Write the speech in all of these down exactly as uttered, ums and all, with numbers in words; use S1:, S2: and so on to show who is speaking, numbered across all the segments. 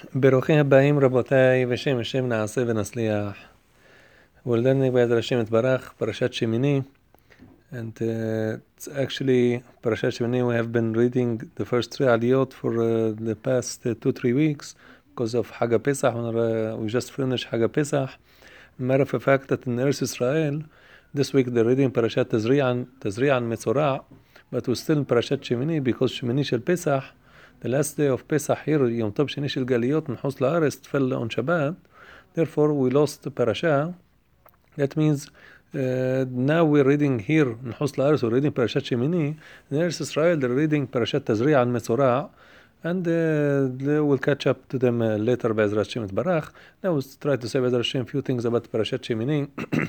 S1: ברוכים הבאים רבותיי, בשם השם נעשה ונצליח. We're learning by Hashem Yitbarach, Parashat Shemini, and uh, it's actually Parashat Shemini. We have been reading the first three aliyot for uh, the past uh, two three weeks because of Hag Pesach. Uh, we just finished Hag Pesach. Matter of fact that in Eretz Israel, this week they're reading Parashat Tazri'an, Tazri'an Metzorah, but we're still in Parashat Shemini because Shemini Shel Pesach. The last day of Pesach here, Yom Tov Sheni Shel Galiyot, Nchus La'aretz, fell on Shabbat. Therefore, we lost the parasha. That means uh, now we're reading here Nchus La'aretz, we're reading Parashat Shemini. In Eretz Israel, they're reading Parashat Tazri'ah and Metzorah, and uh, we'll catch up to them uh, later by Ezra Hashem Barach. Now we'll try to say by Ezra Hashem a few things about Parashat Shemini.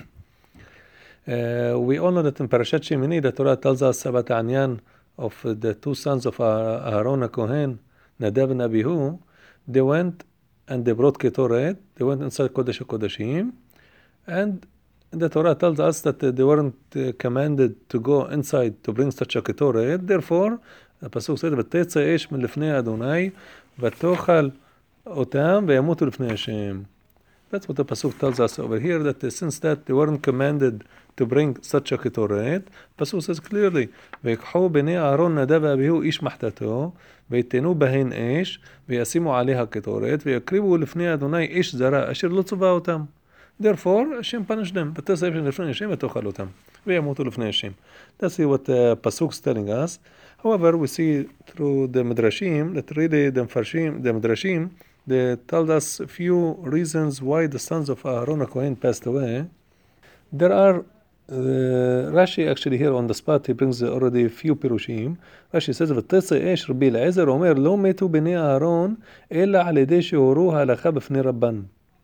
S1: uh, we all know that in Parashat Shemini, the Torah tells us about Anyan of the two sons of Aaron HaKohen, Nadav and Abihu. They went and they brought Ketoret. They went inside Kodesh HaKodeshim, and the Torah tells us that they weren't uh, commanded to go inside to bring such a Ketoret. Therefore, the Pasuk said, "V'tetza esh min lifnei Adonai, v'tochal otam v'yamutu lifnei Hashem." That's what the Pasuk tells us over here, that uh, since that they weren't commanded to bring such a Ketoret, Pasuk says clearly, ויקחו בני אהרון נדב ואביהו איש מחתתו, ויתנו בהן אש, וישימו עליה קטורת, ויקריבו לפני אדוני איש זרה, אשר לא צווה אותם. Therefore, Hashem punished them. ותעשה אש לפני השם ותאכל אותם, וימותו לפני השם. That's what uh, Pasuk is telling us. However, we see through the Midrashim, that really the Mfarshim, the Midrashim, they told us a few reasons why the sons of Aaron HaKohen passed away. There are Uh, Rashi actually here on the spot, he brings already a few pirushim. Rashi says, ותצא אש רבי אליעזר אומר, לא מתו בני אהרון, אלא על ידי שהורו ההלכה בפני רבן.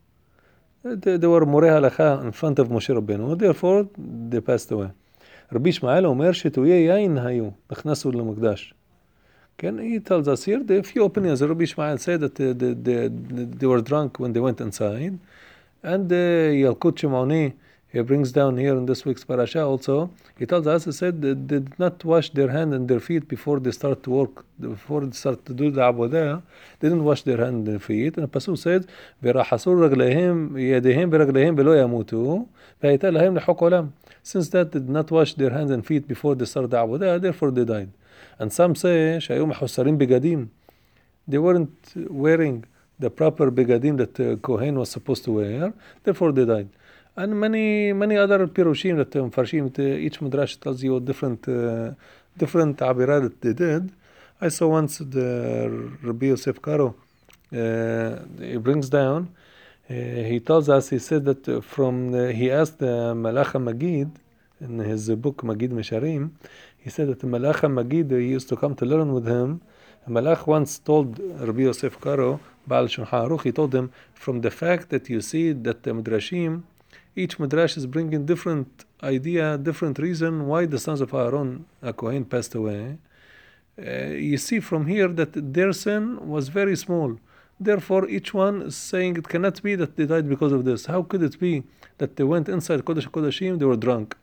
S1: They were מורי ההלכה in front of משה רבנו, therefore they passed away. רבי ישמעאל אומר, שתויי יין היו, נכנסו למקדש. כן, he tells us here, the few opinions, רבי ישמעאל said that they, they, they, they were drunk when they went inside, and ילקוט שמעוני, he brings down here in this week's parasha also, he tells us, he said they did not wash their hands and their feet before they start to work, before they start to do the avodah, they didn't wash their hands and their feet. And the Pasuk says, وَرَحَصُوا رَجْلَيْهِمْ يَدِهِمْ بِرَجْلَيْهِمْ بِلَوْ يَمُوتُوا فَيَتَى لَهِمْ لِحُقْ عُلَمْ. Since that they did not wash their hands and feet before they started the avodah, therefore they died. And some say, שהיו מחוסרים בגדים. They weren't wearing the proper begadim that uh, Kohen was supposed to wear, therefore they died. And many many other pirushim that um, farshim, each midrash tells you different uh, different abirat that they did. I saw once the Rabbi Yosef Karo, uh, he brings down, uh, he tells us, he said that uh, from the, he asked the Malach Magid in his book Magid Mesharim, he said that the Malach Magid, he used to come to learn with him. Malach once told Rabbi Yosef Karo, Baal Shulchan Aruch, he told him, from the fact that you see that the midrashim, each midrash is bringing different idea, different reason why the sons of Aaron HaKohen passed away. Uh, you see from here that their sin was very small. Therefore, each one is saying it cannot be that they died because of this. How could it be that they went inside Kodesh HaKodeshim, they were drunk?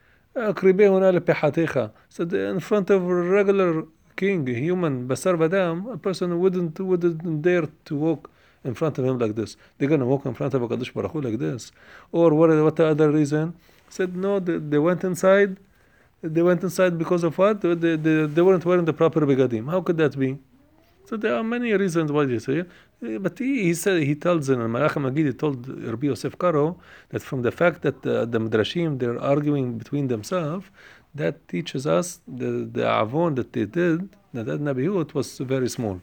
S1: So in front of a regular king, human, basar vadam, a person wouldn't, wouldn't dare to walk in front of him like this. They're going to walk in front of a Kadosh Baruch Hu like this. Or what, what the other reason? Said no, they, they went inside. They went inside because of what? They, they, they weren't wearing the proper begadim. How could that be? So there are many reasons why they say. But he, he said, he tells in Malach Magid, he told Rabbi Yosef Karo that from the fact that the, the Midrashim, they're arguing between themselves, that teaches us the, the avon that they did, that Nabihu, it was very small.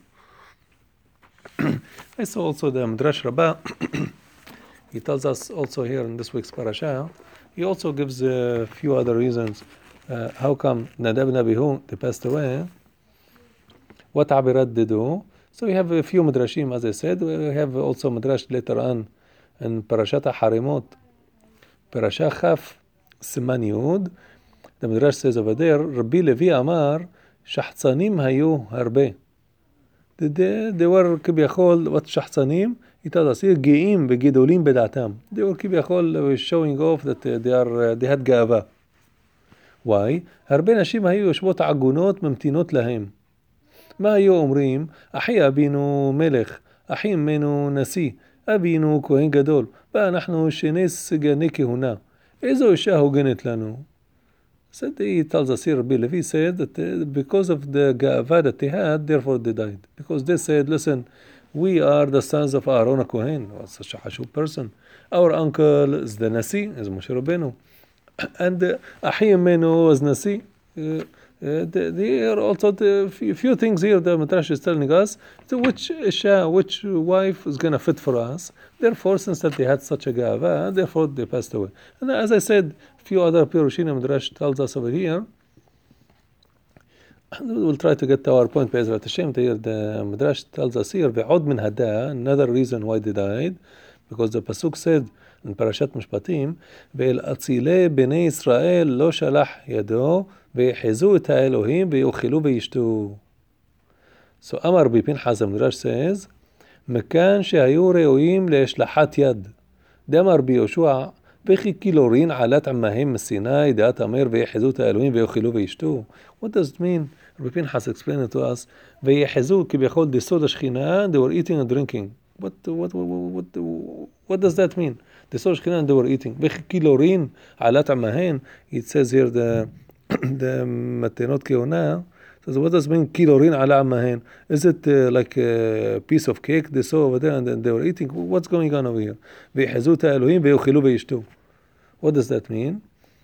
S1: I saw also the Midrash Rabbah. He tells us also here in this week's parasha. He also gives a few other reasons uh, how come Nadab and Abihu they passed away. What Abirat they do. So we have a few Midrashim, as I said. We have also Midrash later on in Parashat Harimot, Parashat Chaf Siman Yud. The Midrash says over there, Rabbi Levi Amar Shachzanim hayu harbe. They, they were כביכול, what שחצנים, he tells us here, גאים וגדולים בדעתם. They were כביכול showing off that they, are, they had גאווה. Why? הרבה נשים היו יושבות עגונות ממתינות להם. מה היו אומרים? אחי אבינו מלך, אחים ממנו נשיא, אבינו כהן גדול, ואנחנו שנס גני כהונה. איזו אישה הוגנת לנו? Said he tells us here, Rabbi Levi said that uh, because of the ga'ava that they had, therefore they died. Because they said, listen, we are the sons of Aaron Kohen, such a Hashub person. Our uncle is the Nasi, is Moshe Rabbeinu. And uh, Ahim Menu was Nasi. Uh, uh, there are also the few, few things here the Midrash is telling us, so which Isha, which wife is going to fit for us. Therefore, since that they had such a ga'ava, therefore they passed away. And as I said, few other Pirushim Midrash tells us over here. We'll try to get to our point. Be'ezrat Hashem, here the Midrash tells us here, ve'od min hada, another reason why they died, because the pasuk said in Parashat Mishpatim, ve'el atzile bnei Yisrael lo shalach yado, ve'yehizu et ha'elohim, ve'yochilu ve'yishtu. So Amar bi Pinchas, the Midrash says, mekan shehayu re'oim le'eshlachat yad. Damar bi Yoshua, וכי קילורין עלת עמהם מסיני דעת אמר ויחזו את האלוהים ויאכלו וישתו. What does it mean? Rabbi Pinchas explained it to us. ויחזו כביכול דסוד השכינה, they were eating and drinking. What, what, what, what, what does that mean? דסוד השכינה, they were eating. וכי קילורין עלת עמהם, it says here the, the מתנות כהונה, so what does it mean קילורין עלה עמהם? Is it uh, like a piece of cake they saw over there and then they were eating? What's going on over here? ויחזו את האלוהים ויאכלו וישתו. What does that mean?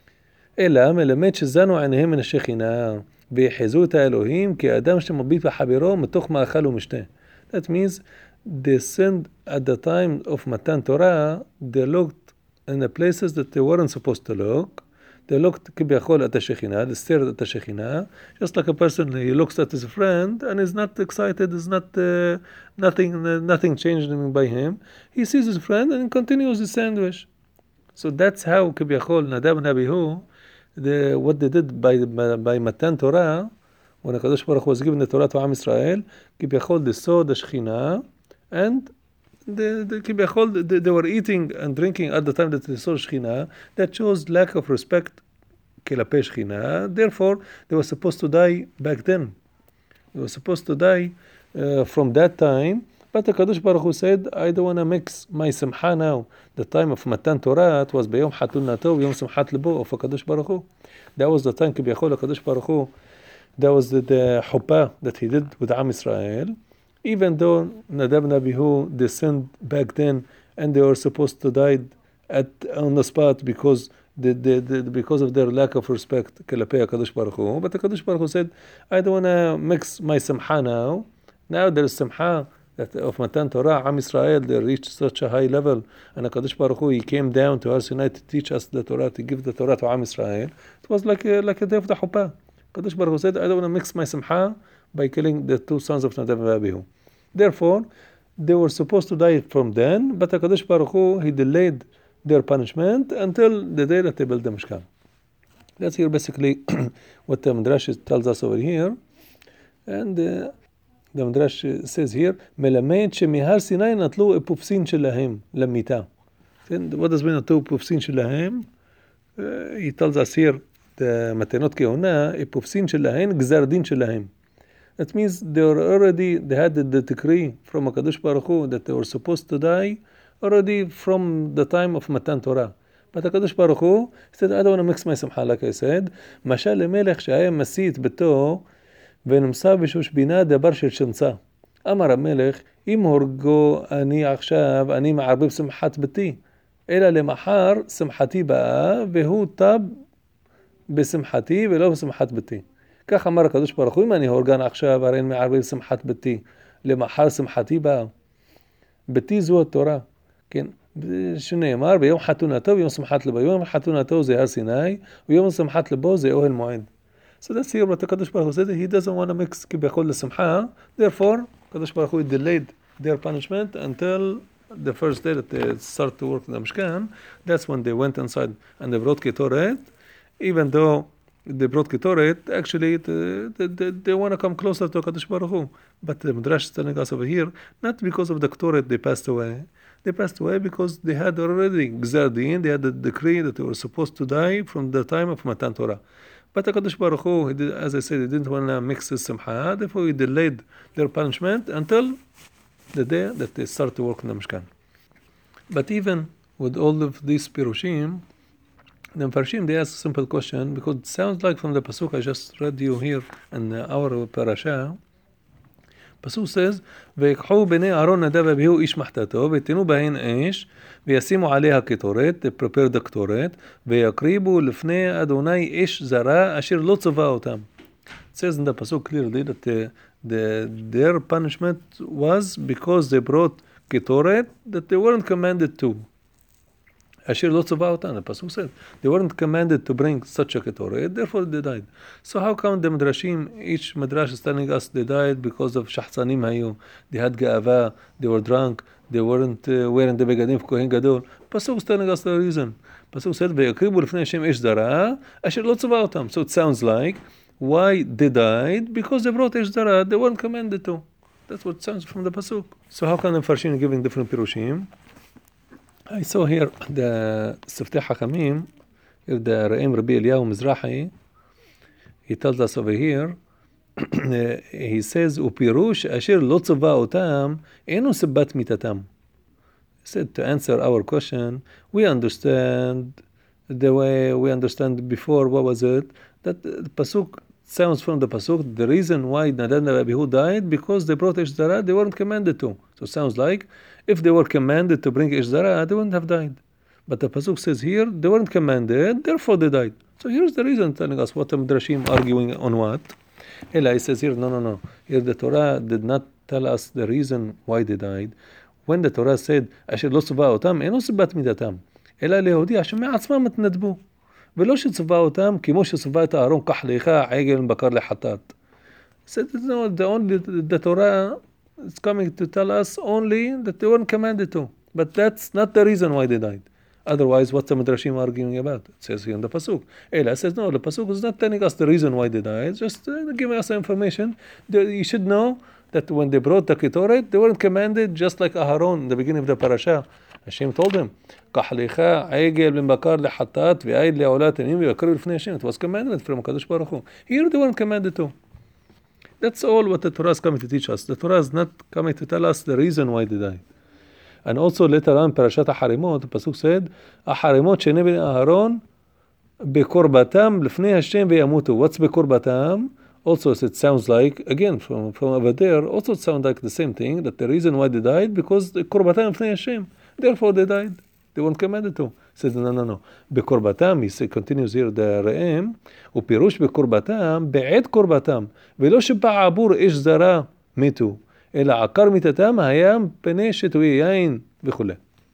S1: אלא מלמד שזנו עיניהם מן השכינה ויחזו את האלוהים כאדם שמביט בחברו מתוך מאכל ומשתה. That means they sinned at the time of Matan Torah, they looked in the places that they weren't supposed to look. They looked כביכול at the Shekhinah, they stared at the Shekhinah, just like a person, he looks at his friend and is not excited, is not, uh, nothing, uh, nothing changed by him. He sees his friend and continues his sandwich. So that's how כביכול Nadab and Abihu, the, what they did by, by, by Matan Torah, when HaKadosh Baruch Hu was given the Torah to Am Yisrael, כביכול they saw the Shekhinah, and the, the, כביכול they, they were eating and drinking at the time that they saw Shekhinah. That shows lack of respect כלפי Shekhinah. Therefore, they were supposed to die back then. They were supposed to die uh, from that time. But HaKadosh Baruch Hu said, I don't want to mix my simcha now. The time of Matan Torah, it was ביום חתונתו ויום שמחת ליבו of HaKadosh Baruch Hu. That was the time כביכול HaKadosh Baruch Hu, that was the, the chuppah that he did with Am Yisrael. Even though Nadab and Abihu, they sinned back then and they were supposed to die at, on the spot because they, they, they, because of their lack of respect כלפי HaKadosh Baruch Hu. But HaKadosh Baruch Hu said, I don't want to mix my simcha now. Now there is simcha that of Matan Torah, Am Yisrael, they reached such a high level, and HaKadosh Baruch Hu, he came down to Har Sinai to teach us the Torah, to give the Torah to Am Yisrael. It was like a, like a day of the Chuppah. HaKadosh Baruch Hu said, I don't want to mix my simcha by killing the two sons of Nadab and Abihu. Therefore, they were supposed to die from then, but HaKadosh Baruch Hu, he delayed their punishment until the day that they built the Mishkan. That's here basically what the Midrash tells us over here. And uh, the Midrash says here, מלמד שמהר סיני נטלו אפופסין שלהם למיתה. What does mean נטלו אפופסין שלהם? Uh, he tells us here, the מתנות כהונה, אפופסין שלהם, גזר דין שלהם. That means they were already, they had the, the decree from HaKadosh Baruch Hu that they were supposed to die already from the time of Matan Torah. But HaKadosh Baruch Hu said, I don't want to mix my simcha, like I said. משל למלך שהיה מסית ביתו ונמצא בשוש בינה דבר של שמצה. אמר המלך, אם הורגו אני עכשיו, אני מערבב שמחת ביתי. אלא למחר שמחתי באה, והוא טב בשמחתי ולא בשמחת ביתי. כך אמר הקדוש ברוך הוא, אם אני הורגן עכשיו, הרי אני מערבב שמחת ביתי. למחר שמחתי באה. ביתי זו התורה. כן, שנאמר, ביום חתונתו ויום שמחת לבו. יום חתונתו זה הר סיני, ויום שמחת לבו זה אוהל מועד. So that's here what the Kadosh Baruch Hu said. He doesn't want to mix כביכול לשמחה. Therefore, Kadosh Baruch Hu delayed their punishment until the first day that they start to work in the Mishkan. That's when they went inside and they brought Ketoret. Even though they brought Ketoret, actually the, the, the, they want to come closer to Kadosh Baruch Hu. But the Midrash is telling us over here, not because of the Ketoret they passed away. They passed away because they had already Gzar Din, they had the decree that they were supposed to die from the time of Matan Torah. But HaKadosh Baruch Hu, he did, as I said, he didn't want to mix his simcha, therefore he delayed their punishment until the day that they start to work in the Mishkan. But even with all of these Pirushim, the Mfarshim, they ask a simple question, because it sounds like from the Pasuk I just read you here in our parasha. Pasuk says, ויקחו בני אהרון נדב ואביהו איש מחתתו, ויתנו בהן אש, וישימו עליה קטורת, they prepare the קטורת, ויקריבו לפני אדוני אש זרה, אשר לא צבא אותם. It says in the Pasuk clearly that the, the, their punishment was because they brought קטורת that they weren't commanded to. Asher lo tzava otan, the Pasuk said. They weren't commanded to bring such a ketoret, therefore they died. So how come the Midrashim, each Midrash is telling us they died because of shahzanim hayu, they had ga'ava, they were drunk, they weren't uh, wearing the begadim for Kohen Gadol. Pasuk is telling us the reason. Pasuk said, ve'yakribu lifnei Hashem ish zara, asher lo tzava otam. So it sounds like, why they died? Because they brought ish zara, they weren't commanded to. That's what sounds from the Pasuk. So how come the Mfarshim giving different pirushim? I saw here the Siftei Hakamim, here the Re'em Rabbi Eliyahu Mizrahi, he tells us over here, he says, Upirush asher lo tzava otam, enu sibat mitatam. He said, to answer our question, we understand the way we understand before, what was it? That the Pasuk sounds from the Pasuk, the reason why Nadab and Abihu died, because they brought Ish Zara, they weren't commanded to. So it sounds like, if they were commanded to bring Ish Zara, they wouldn't have died. But the Pasuk says here, they weren't commanded, therefore they died. So here's the reason telling us what the Midrashim arguing on what. Eli says here, no, no, no. Here the Torah did not tell us the reason why they died. When the Torah said, אשר לא צבא אותם, אינו סיבת מידתם, אלא להודיע שמעצמם התנדבו. ולא שצבא אותם כמו שצבא את אהרון, קח לך עגל בקר לחטאת. Said, no, the only the Torah is coming to tell us only that they weren't commanded to. But that's not the reason why they died. Otherwise, what's the Midrashim arguing about? It says here in the Pasuk. Ela says, no, the Pasuk is not telling us the reason why they died, just uh, giving us information. You should know that when they brought the Ketoret, they weren't commanded just like Aharon in the beginning of the parasha. Hashem told him, קח לך עגל בן בקר לחטאת ועיד לעולת עניים ויקריב לפני השם. It was commanded from HaKadosh Baruch Hu. Here they weren't commanded to. That's all what the Torah is coming to teach us. The Torah is not coming to tell us the reason why they died. And also later on, Parashat HaHarimot, the Pasuk said, HaHarimot שני בני אהרון בקורבתם לפני השם וימותו. What's בקורבתם? Also, it sounds like, again, from, from over there, also it sounds like the same thing, that the reason why they died, because the קורבתם לפני השם. Therefore they died. They weren't commanded to. He says, no, no, no. בקורבתם, he says, continues here, the ראם, ופירוש בקורבתם, בעד קורבתם, ולא שבעבור איש זרה מתו, אלא עקר מיתתם היה פני שתוי יין וכו'.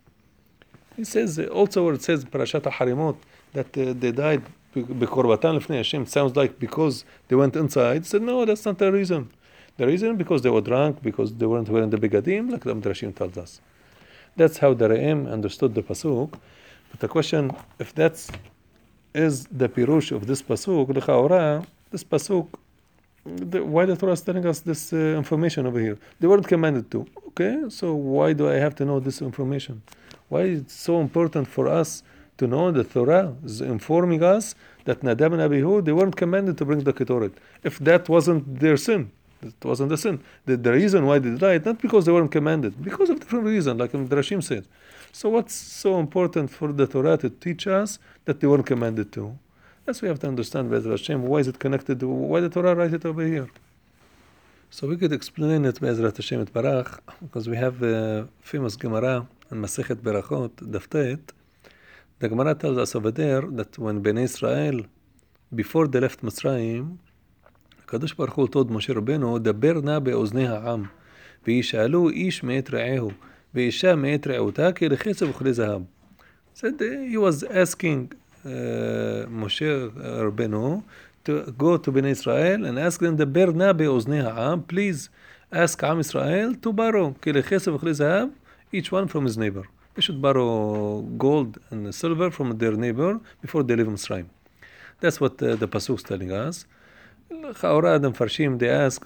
S1: He says, also where it says, פרשת החרימות, that uh, they died בקורבתם לפני השם, sounds like because they went inside. He said, no, that's not the reason. The reason because they were drunk, because they weren't wearing the begadim, like the Midrashim tells us. That's how the Re'em understood the Pasuk. But the question, if that's is the Pirush of this Pasuk, l'chaora, this Pasuk, the, why the Torah is telling us this uh, information over here? They weren't commanded to. Okay, so why do I have to know this information? Why is it so important for us to know the Torah is informing us that Nadab and Abihu, they weren't commanded to bring the Ketoret. If that wasn't their sin, it wasn't the sin. The, the reason why they died, not because they weren't commanded, because of different reasons, like Midrashim said. So what's so important for the Torah to teach us that they weren't commanded to? That's what we have to understand, Be'ezrat Hashem. Why is it connected to, why the Torah write it over here? So we could explain it, Be'ezrat Hashem Barach, because we have a famous Gemara in Masechet Berachot, Daftet. The Gemara tells us over there that when Bnei Israel, before they left Mitzrayim, הקדוש ברוך הוא told משה רבנו, דבר נא באוזני העם, וישאלו איש מאת רעהו, ואישה מאת רעותה, כי לחצב וכלי זהב. Said he was asking uh, Moshe Rabbeinu to go to Bnei Israel and ask them, דבר נא באוזני העם, please ask עם ישראל to borrow, כי לחצב וכלי זהב, each one from his neighbor. They should borrow gold and silver from their neighbor before they leave Mitzrayim. That's what uh, the Pasuk is telling us. Chaura, the Mfarshim, they ask,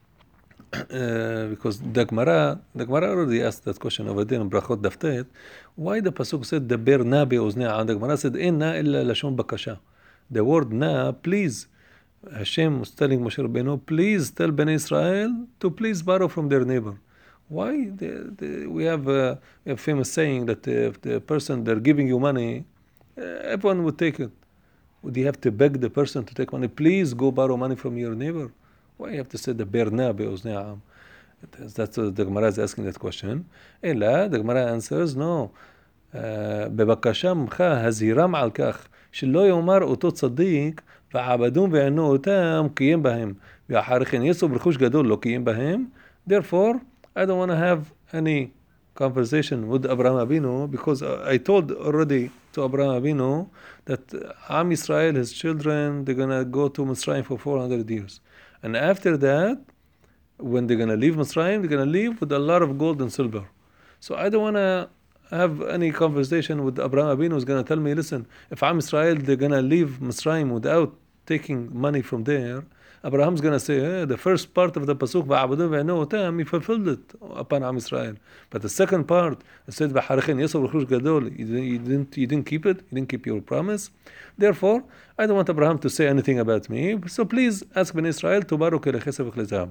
S1: uh, because the Gemara, the Gemara already asked that question over there in Brachot Daftet, why the Pasuk said, דבר נא באוזני העם? The Gemara said, אין נא אלא לשון בקשה. The word נא, please, Hashem was telling Moshe Rabbeinu, please tell Bnei Israel to please borrow from their neighbor. Why the, the, we have uh, a famous saying that if the person they're giving you money, uh, everyone would take it. Would you have to beg the person to take money? Please go borrow money from your neighbor. Why you have to say the berna be'oznei ha'am? That's uh, the Gemara is asking that question. אלא, the Gemara answers, no. Uh, בבקשה ממך הזהירם על כך שלא יאמר אותו צדיק ועבדום וענו אותם קיים בהם ואחרי כן יצאו ברכוש גדול לא קיים בהם. Therefore, I don't want to have any conversation with Abraham Avinu because I told already to Abraham Avinu that Am Yisrael, his children, they're going to go to Mitzrayim for four hundred years. And after that, when they're going to leave Mitzrayim, they're going to leave with a lot of gold and silver. So I don't want to have any conversation with Abraham Avinu who's going to tell me, listen, if Am Yisrael, they're going to leave Mitzrayim without taking money from there, Abraham's going to say, eh, the first part of the Pasuk, Va'abudu ve'enu otam, he fulfilled it upon Am Yisrael. But the second part, it said, V'harichin yesav l'chush gadol, you didn't, you didn't keep it, you didn't keep your promise. Therefore, I don't want Abraham to say anything about me, so please ask Bnei Israel to baruch elechesef v'chlezahab.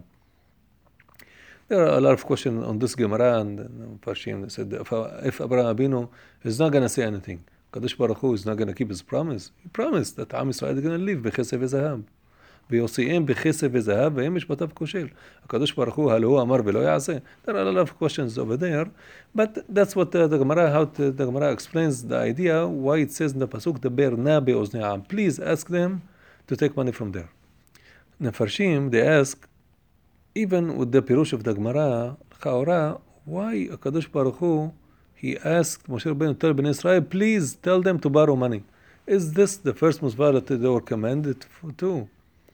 S1: There are a lot of questions on this Gemara and Parshim. They said, if, if Abraham Abinu is not going to say anything, Kadosh Baruch Hu is not going to keep his promise. He promised that Am Yisrael is going to live b'chesef v'zahab. ויוציאם בכסף וזהב והם משפטיו כושל. הקדוש ברוך הוא, הלא הוא אמר ולא יעשה. There are a lot of questions over there, but that's what the, the Gemara, how the, the Gemara explains the idea, why it says in the Pasuk, דבר נא באוזני העם. Please ask them to take money from there. Nefarshim, they ask, even with the Pirush of the Gemara, לכאורה, why הקדוש ברוך הוא, he asked Moshe Rabbeinu, tell Bnei Israel, please tell them to borrow money. Is this the first mitzvah that they were commanded to?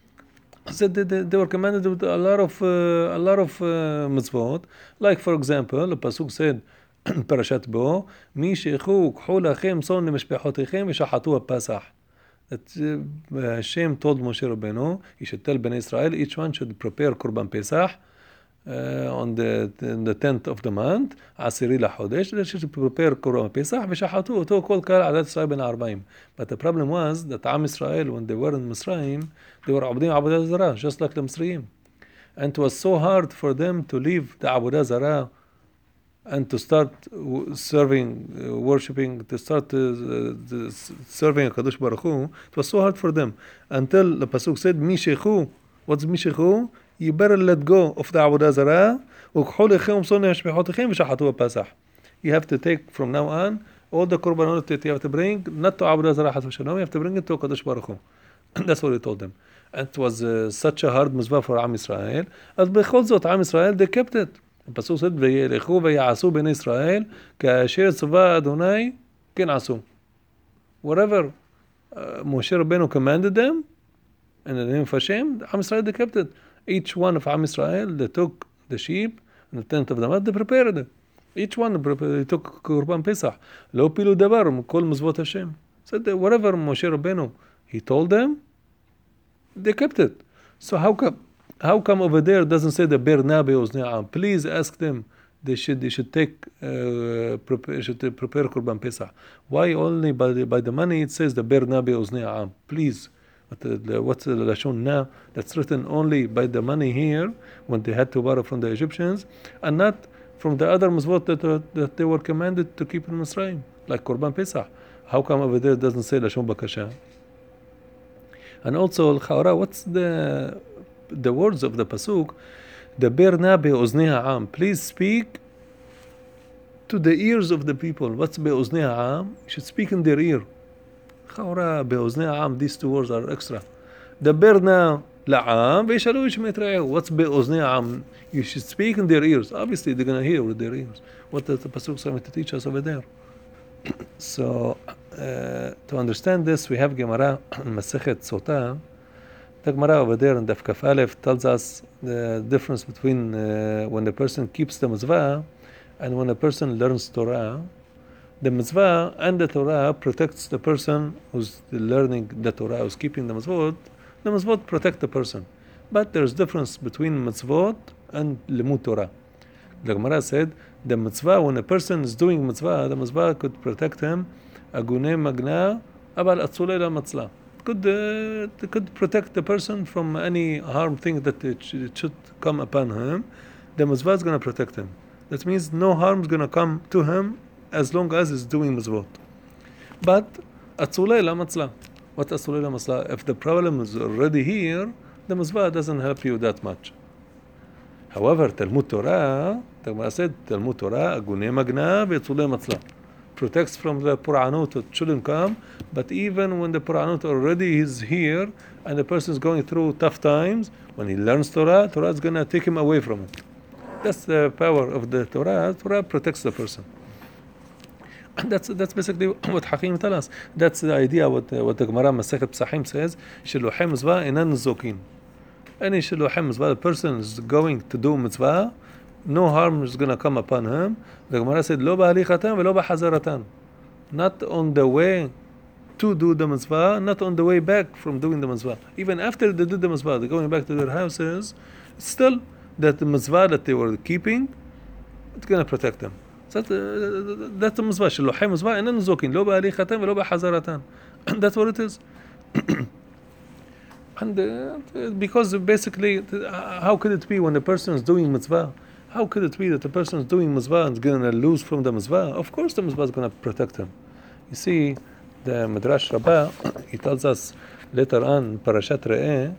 S1: Said they, they, they were commanded with a lot of uh, a lot of uh, mitzvot. Like for example, the pasuk said, "Parashat Bo, mi shechu k'hu lachem son le'mishpechotechem v'shachatu ha'pasach." That uh, Hashem told Moshe Rabbeinu, he should tell Bnei Israel, each one should prepare korban pesach uh, on the the tenth of the month, عشري لحودش. They should prepare korban pesach v'shachatu אותו כל קהל עדת ישראל בן ארבעים. But the problem was that Am Yisrael, when they were in Mitzrayim, they were عبدين عبودة زرا, just like the Mitzrayim. And it was so hard for them to leave the عبودة زرا and to start serving, uh, worshipping, to start uh, uh, serving HaKadosh Baruch Hu. It was so hard for them. Until the Pasuk said, Mishechu. What's Mishechu? You better let go of the عبودة زرا. وكحول إخيهم صنع شبيحوتهم وشحطوا البسح. You have to take from now on all the korbanot that you have to bring, not to عبودة زرا حسب شلom, you have to bring it to HaKadosh Baruch Hu. That's what he told them. And it was uh, such a hard mitzvah for Am Yisrael. אז בכל זאת, Am Yisrael, they kept it. הפסוק said, וילכו ויעשו בני ישראל, כאשר צבא אדוני, כן עשו. Whatever uh, Moshe Rabbeinu commanded them, in the name of Hashem, Am Yisrael, they kept it. Each one of Am Yisrael, they took the sheep, and the tenth of the month, they prepared it. Each one, they took Korban Pesach. לא פילו דבר, כל מצוות השם. Said that whatever Moshe Rabbeinu, he told them, they kept it. So how come how come over there it doesn't say the ber na be'oznei ha'am? Please ask them. They should they should take uh, prepare should prepare korban pesach. Why only by the, by the money it says the ber na be'oznei ha'am? Please, but the, the, what's the lashon na? That's written only by the money here when they had to borrow from the Egyptians, and not from the other mitzvot that uh, that they were commanded to keep in Mitzrayim, like korban pesach. How come over there it doesn't say lashon bakasha? And also, Al-Khawra, what's the the words of the Pasuk? The ber na be'oznei ha'am. Please speak to the ears of the people. What's be'oznei ha'am? You should speak in their ear. Khawra, be'oznei ha'am, these two words are extra. The ber na la'am, ve'shalu ishmet re'ehu. What's be'oznei ha'am? You should speak in their ears. Obviously, they're going to hear with their ears. What does the Pasuk trying to teach us over there? So, uh, to understand this, we have Gemara Masechet Sota. The Gemara over there in Daf Kaf Aleph tells us the difference between uh, when a person keeps the mitzvah and when a person learns Torah. The mitzvah and the Torah protects the person who's learning the Torah, who's keeping the mitzvot. The mitzvot protect the person. But there's difference between mitzvot and limud Torah. The Gemara said, the mitzvah, when a person is doing mitzvah, the mitzvah could protect him. Agune magna, abal atzulei la matzla. Could uh, could protect the person from any harm thing that it, sh- it should come upon him. The mitzvah is going to protect him. That means no harm is going to come to him as long as he's doing mitzvot. But atzulei la matzla. What atzulei la matzla? If the problem is already here, the mitzvah doesn't help you that much. However, Talmud Torah, the Gemara said, Talmud Torah, agunei magna ve'atzulei matzla. Protects from the Puranut, it shouldn't come. But even when the Puranut already is here and the person is going through tough times, when he learns Torah, Torah is going to take him away from it. That's the power of the Torah. Torah protects the person. And that's that's basically what Hakim tells us. That's the idea what what the Gemara Masechet Pesachim says. Shiluchei mitzvah inan zokin. Any shiluchei mitzvah, the person is going to do mitzvah, no harm is going to come upon him. The Gemara said, "Lo ba'alichatan velo ba'hazaratan." Not on the way to do the mitzvah, not on the way back from doing the mitzvah. Even after they did the mitzvah, they're going back to their houses, still that the mitzvah that they were keeping, it's going to protect them. So that, uh, that's the mitzvah. Shiluchei mitzvah inan zokin. Lo ba'alichatan velo ba'hazaratan. That's what it is. And uh, because basically, uh, how could it be when the person is doing mitzvah? How could it be that the person is doing mitzvah and is going to lose from the mitzvah? Of course the mitzvah is going to protect him. You see, the Midrash Rabbah, he tells us later on, Parashat Re'eh,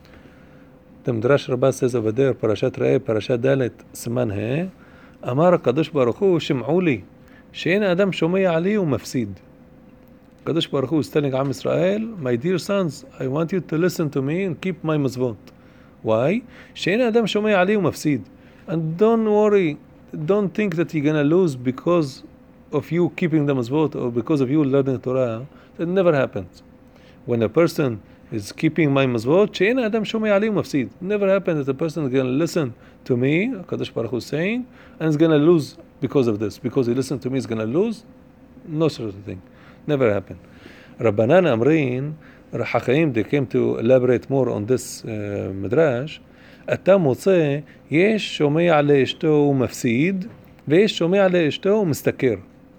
S1: the Midrash Rabbah says over there, Parashat Re'eh, Parashat Dalet, Siman He, Amar HaKadosh Baruch Hu, Shim'u li, she'en Adam shomei ali u'mafsid. Kadosh Baruch Hu is telling Am Yisrael, my dear sons, I want you to listen to me and keep my mitzvot. Why? She'en Adam shomei ali u'mafsid. And don't worry, don't think that you're going to lose because of you keeping the mitzvot or because of you learning Torah. That never happens. When a person is keeping my mitzvot, she'en Adam shomei ali u'mafsid. Never happens that a person is going to listen to me, Kadosh Baruch Hu is saying, and is going to lose because of this. Because he listened to me, he's going to lose. No such a thing. Never happened. Rabbanan Amrin, Rachachaim, they came to elaborate more on this uh, Midrash. אתה מוצא, יש שומע לאשתו ומפסיד, ויש שומע לאשתו ומסתכר.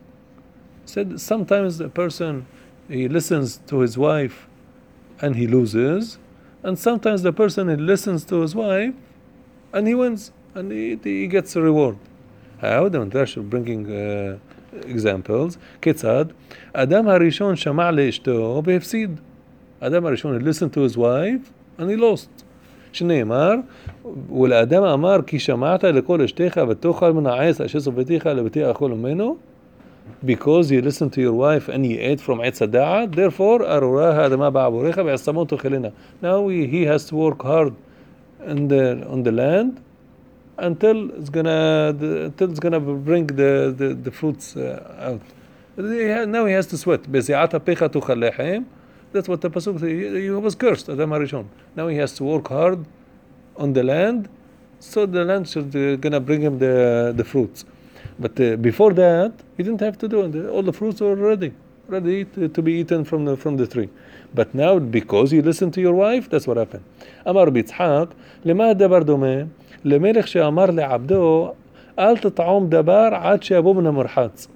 S1: Said sometimes a person, he listens to his wife and he loses, and sometimes the person he listens to his wife and he wins, and he, he gets a reward. How? The Midrash bringing uh, examples. כיצד? אדם הראשון שמע לאשתו והפסיד. אדם הראשון, he listened to his wife and he lost. שנאמר, ולאדם אמר, כי שמעת לכל אשתך ותאכל מן העץ אשר צוותיך לביתי אכול ממנו, because you listened to your wife and you ate from עץ הדעת, therefore ארורה האדמה בעבורך ועצמות תאכלנה. Now he, he has to work hard in the, on the land until it's gonna until it's gonna bring the, the, the fruits uh, out. Now he has to sweat. בזיעת אפיך תאכל לחם. That's what the pasuk says. He, he was cursed, Adam HaRishon. Now he has to work hard on the land, so the land should uh, gonna bring him the the fruits. But uh, before that, he didn't have to do it. All the fruits were ready, ready to, to be eaten from the from the tree. But now, because you listened to your wife, that's what happened. אמר ביצחק, למה הדבר דומה? למלך שאמר לעבדו, אל תטעום דבר עד שיבוא מן המרחץ.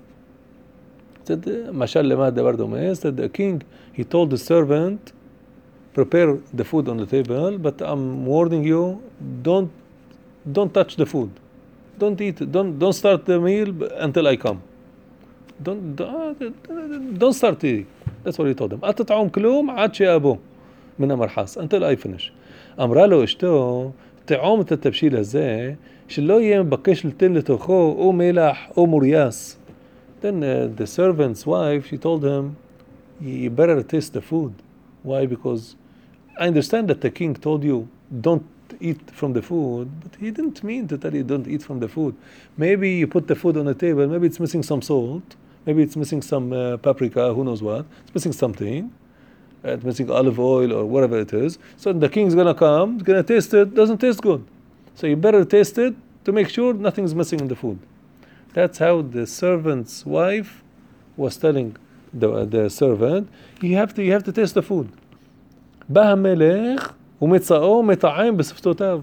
S1: Said, משל למה הדבר דומה? Said the king, he told the servant, prepare the food on the table, but I'm warning you, don't don't touch the food. Don't eat it. Don't don't start the meal until I come. Don't don't start eating. That's what he told them. أل تطعم كلهم عاد שיבוא من המרחץ, until I finish. אמרה לו אשתו, טעום את התבשיל הזה, שלא יהיה מבקש לתן לתוכו או מלח או מורייס. Then uh, the servant's wife, she told him, you better taste the food. Why? Because I understand that the king told you, don't eat from the food, but he didn't mean to tell you don't eat from the food. Maybe you put the food on the table, maybe it's missing some salt, maybe it's missing some uh, paprika, who knows what. It's missing something. Uh, it's missing olive oil or whatever it is. So the king's going to come, he's going to taste it, doesn't taste good. So you better taste it to make sure nothing's missing in the food. That's how the servant's wife was telling the, the servant, you have to you have to taste the food. בא המלך ומצאו מטעם בשפתותיו.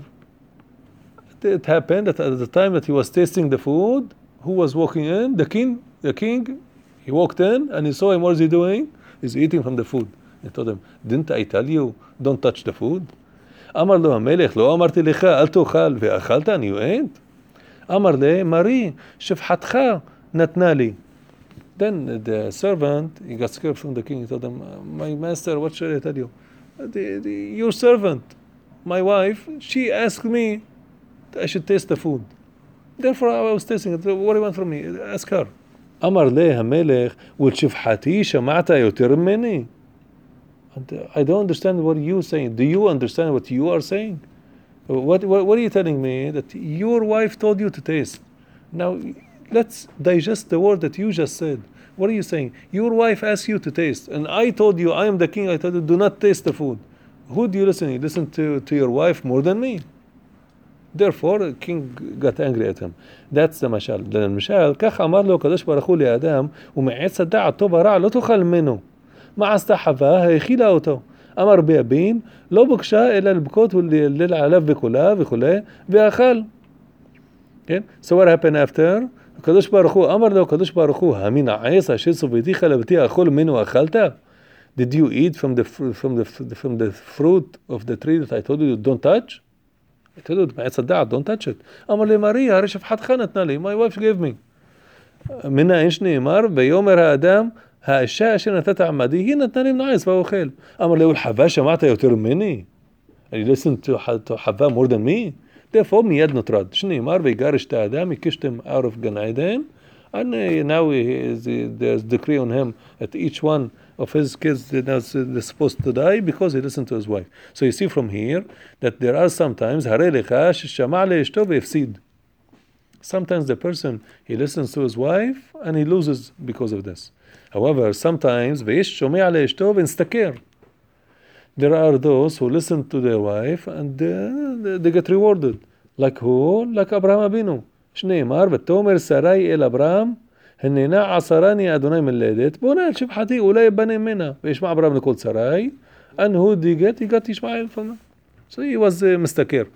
S1: It happened that at the time that he was tasting the food, who was walking in? The king. The king. He walked in and he saw him. What is he doing? He's eating from the food. He told him, didn't I tell you, don't touch the food? אמר לו המלך, לא אמרתי לך, אל תאכל ואכלת and you ate? אמר לי, מרי, שפחתך נתנה לי. Then the servant, he got scared from the king. He told him, my master, what should I tell you? The, the, your servant, my wife, she asked me I should taste the food. Therefore I was tasting it. What do you want from me? Ask her. אמר לי המלך, ולשפחתי שמעת יותר ממני? I don't understand what you're saying. Do you understand what you are saying? What, what, what are you telling me? That your wife told you to taste. Now, let's digest the word that you just said. What are you saying? Your wife asked you to taste. And I told you, I am the king, I told you, do not taste the food. Who do you listen to? You listen to, to your wife more than me. Therefore, the king got angry at him. That's the משל. למשל, כך אמר לו הקדוש ברוך הוא לאדם, ומעץ הדעת טוב ורע לא תאכל ממנו. מה עשתה חווה? האכילה אותו. אמר ביבין, לא בקשה אלא לבכות ולהלל עליו בקולה וכולי, ואכל. כן? So what happened after? הקדוש ברוך הוא אמר לו, הקדוש ברוך הוא, המין העץ אשר צוויתיך לבתי אכול ממנו אכלת? Did you eat from the, from the, from the fruit of the tree that I told you don't touch? I told you, מעץ הדעת, don't touch it. אמר לי, מריה, הרי שפחתך נתנה לי, my wife gave me. מן האין שנאמר, ויאמר האדם, האישה אשר נתת עמדי, היא נתנה לי מן העץ ואוכל. אמר לי, ולחווה שמעת יותר ממני? I listened to, to חווה more than me? Therefore, מיד נוטרד. שנאמר, ויגרש את האדם, הקישתם out of גן עדן, and uh, now he, there's decree on him that each one of his kids is supposed to die because he listened to his wife. So you see from here that there are sometimes הרי לך ששמע לאשתו והפסיד. Sometimes the person, he listens to his wife and he loses because of this. However, sometimes ויש שומע לאשתו ונסתכר. There are those who listen to their wife and uh, they get rewarded. Like who? Like Abraham Avinu. שנאמר, ותאמר שרי אל אברהם, הננה עשרני אדוני מלדת, בוא נעל שפחתי, אולי יבנה ממנה. וישמע אברהם לכל שרי, and who did he get? He got Ishmael from them. So he was uh, מסתכר.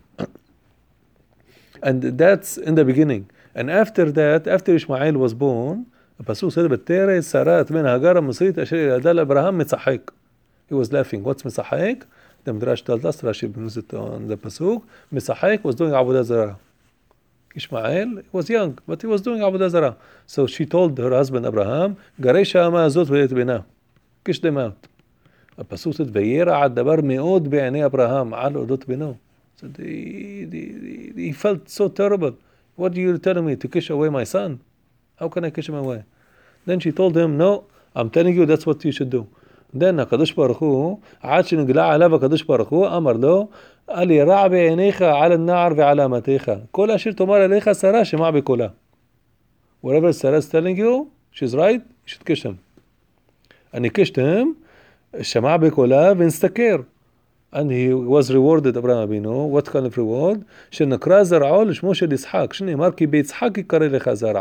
S1: And that's in the beginning. And after that, after Ishmael was born, הפסוק said, ותרא שרה בן הגר המצרית אשר ילדה לאברהם מצחק. He was laughing. What's משחק? The Midrash tells us, Rashi brings it on the pasuk, משחק was doing עבודה זרה. Ishmael was young, but he was doing עבודה זרה. So she told her husband Abraham, גרש האמה הזאת ואת בנה. kish them out. הפסוק said, וירע הדבר מאוד בעיני אברהם על אודות בנו. So he, he, he felt so terrible. What are you telling me, to kish away my son? How can I kish him away? Then she told him, no, I'm telling you that's what you should do. Then הקדוש ברוך הוא, עד שנגלה עליו הקדוש ברוך הוא, אמר לו, אל ירע בעיניך על הנער ועל אמתיך. כל אשר תאמר אליך שרה, שמע בקולה. Whatever Sarah is telling you, she's right, you should kiss him. And he kissed him, שמע בקולה ונסתכר. And he was rewarded, אברהם אבינו. What kind of reward? שנקרא זרעו לשמו של יצחק. שנאמר כי ביצחק יקרא לך זרע.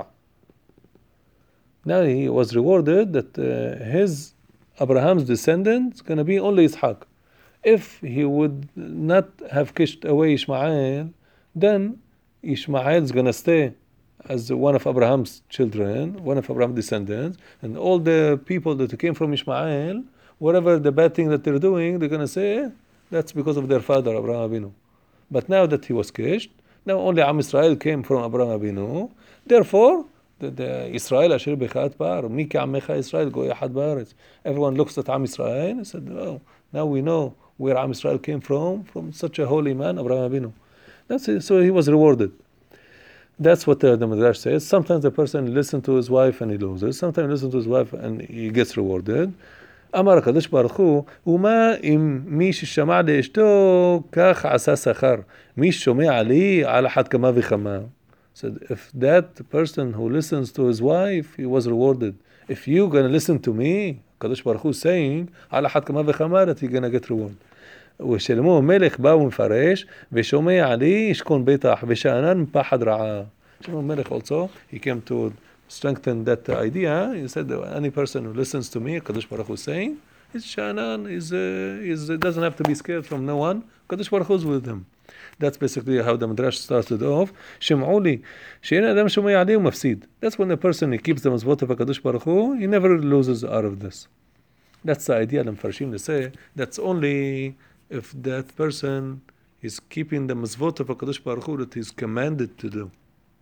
S1: Now he was rewarded that uh, his Abraham's descendants going to be only Ishaq. If he would not have kissed away Ishmael, then Ishmael is going to stay as one of Abraham's children, one of Abraham's descendants, and all the people that came from Ishmael, whatever the bad thing that they're doing, they're going to say, eh, that's because of their father, Abraham Avinu. But now that he was kissed, now only Am Israel came from Abraham Avinu, therefore, the, the Israel asher bechat bar, mi ka'amecha Israel go yachad baaretz. Everyone looks at Am Israel and said, oh, now we know where Am Israel came from, from such a holy man, Abraham Avinu. That's it. So he was rewarded. That's what the, the Midrash says. Sometimes the person listens to his wife and he loses. Sometimes he listens to his wife and he gets rewarded. אמר הקדוש ברוך הוא, ומה אם מי ששמע לאשתו כך עשה שכר? מי ששומע לי על אחת כמה וכמה. So if that person who listens to his wife, he was rewarded. If you're going to listen to me, הקדוש ברוך הוא saying, על אחת כמה וכמה, that you're going to get reward. ושלמה המלך בא ומפרש, ושומע לי ישכון בטח, ושאנן מפחד רעה. שלמה המלך also, he came to strengthen that idea. He said, any person who listens to me, הקדוש ברוך הוא saying, is שאנן, is, uh, is, doesn't have to be scared from no one. הקדוש ברוך הוא is with him. That's basically how the Midrash started off. שמעו לי, שאין אדם שומע לי ומפסיד. That's when the person he keeps the מצוות of הקדוש ברוך הוא, he never loses out of this. That's the idea למפרשים to say, that's only if that person is keeping the מצוות of הקדוש ברוך הוא that he's commanded to do.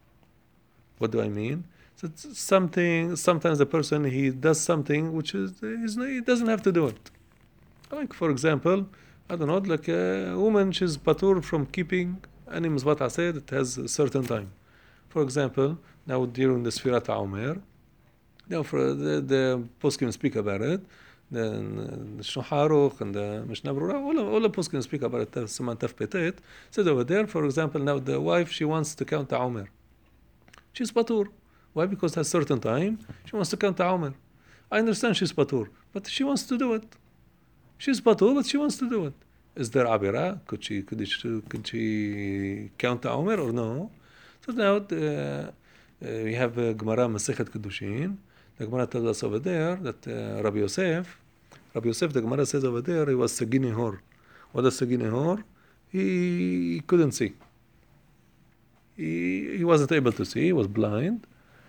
S1: What do I mean? So it's something, sometimes a person, he does something which is, is he doesn't have to do it. Like, for example, I don't know, like a woman, she's patur from keeping any mizvat ased, it has a certain time. For example, now during the Sfirat Omer, now for the, the poskim speak about it, then the Shulchan Aruch and the Mishnah Berurah, all, all the poskim speak about it, Siman Taf Petet, says over there, for example, now the wife, she wants to count the Omer. She's patur. Why? Because at a certain time, she wants to count the Omer. I understand she's patur, but she wants to do it. She's patur, but she wants to do it. Is there abira? Could she, could she, could she count the Omer or no? So now the, uh, we have uh, Gemara Masechet Kedushin. The Gemara tells us over there that uh, Rabbi Yosef, Rabbi Yosef, the Gemara says over there, he was Sagini Hor. What is Sagini Hor? He, he couldn't see. He, he wasn't able to see, he was blind.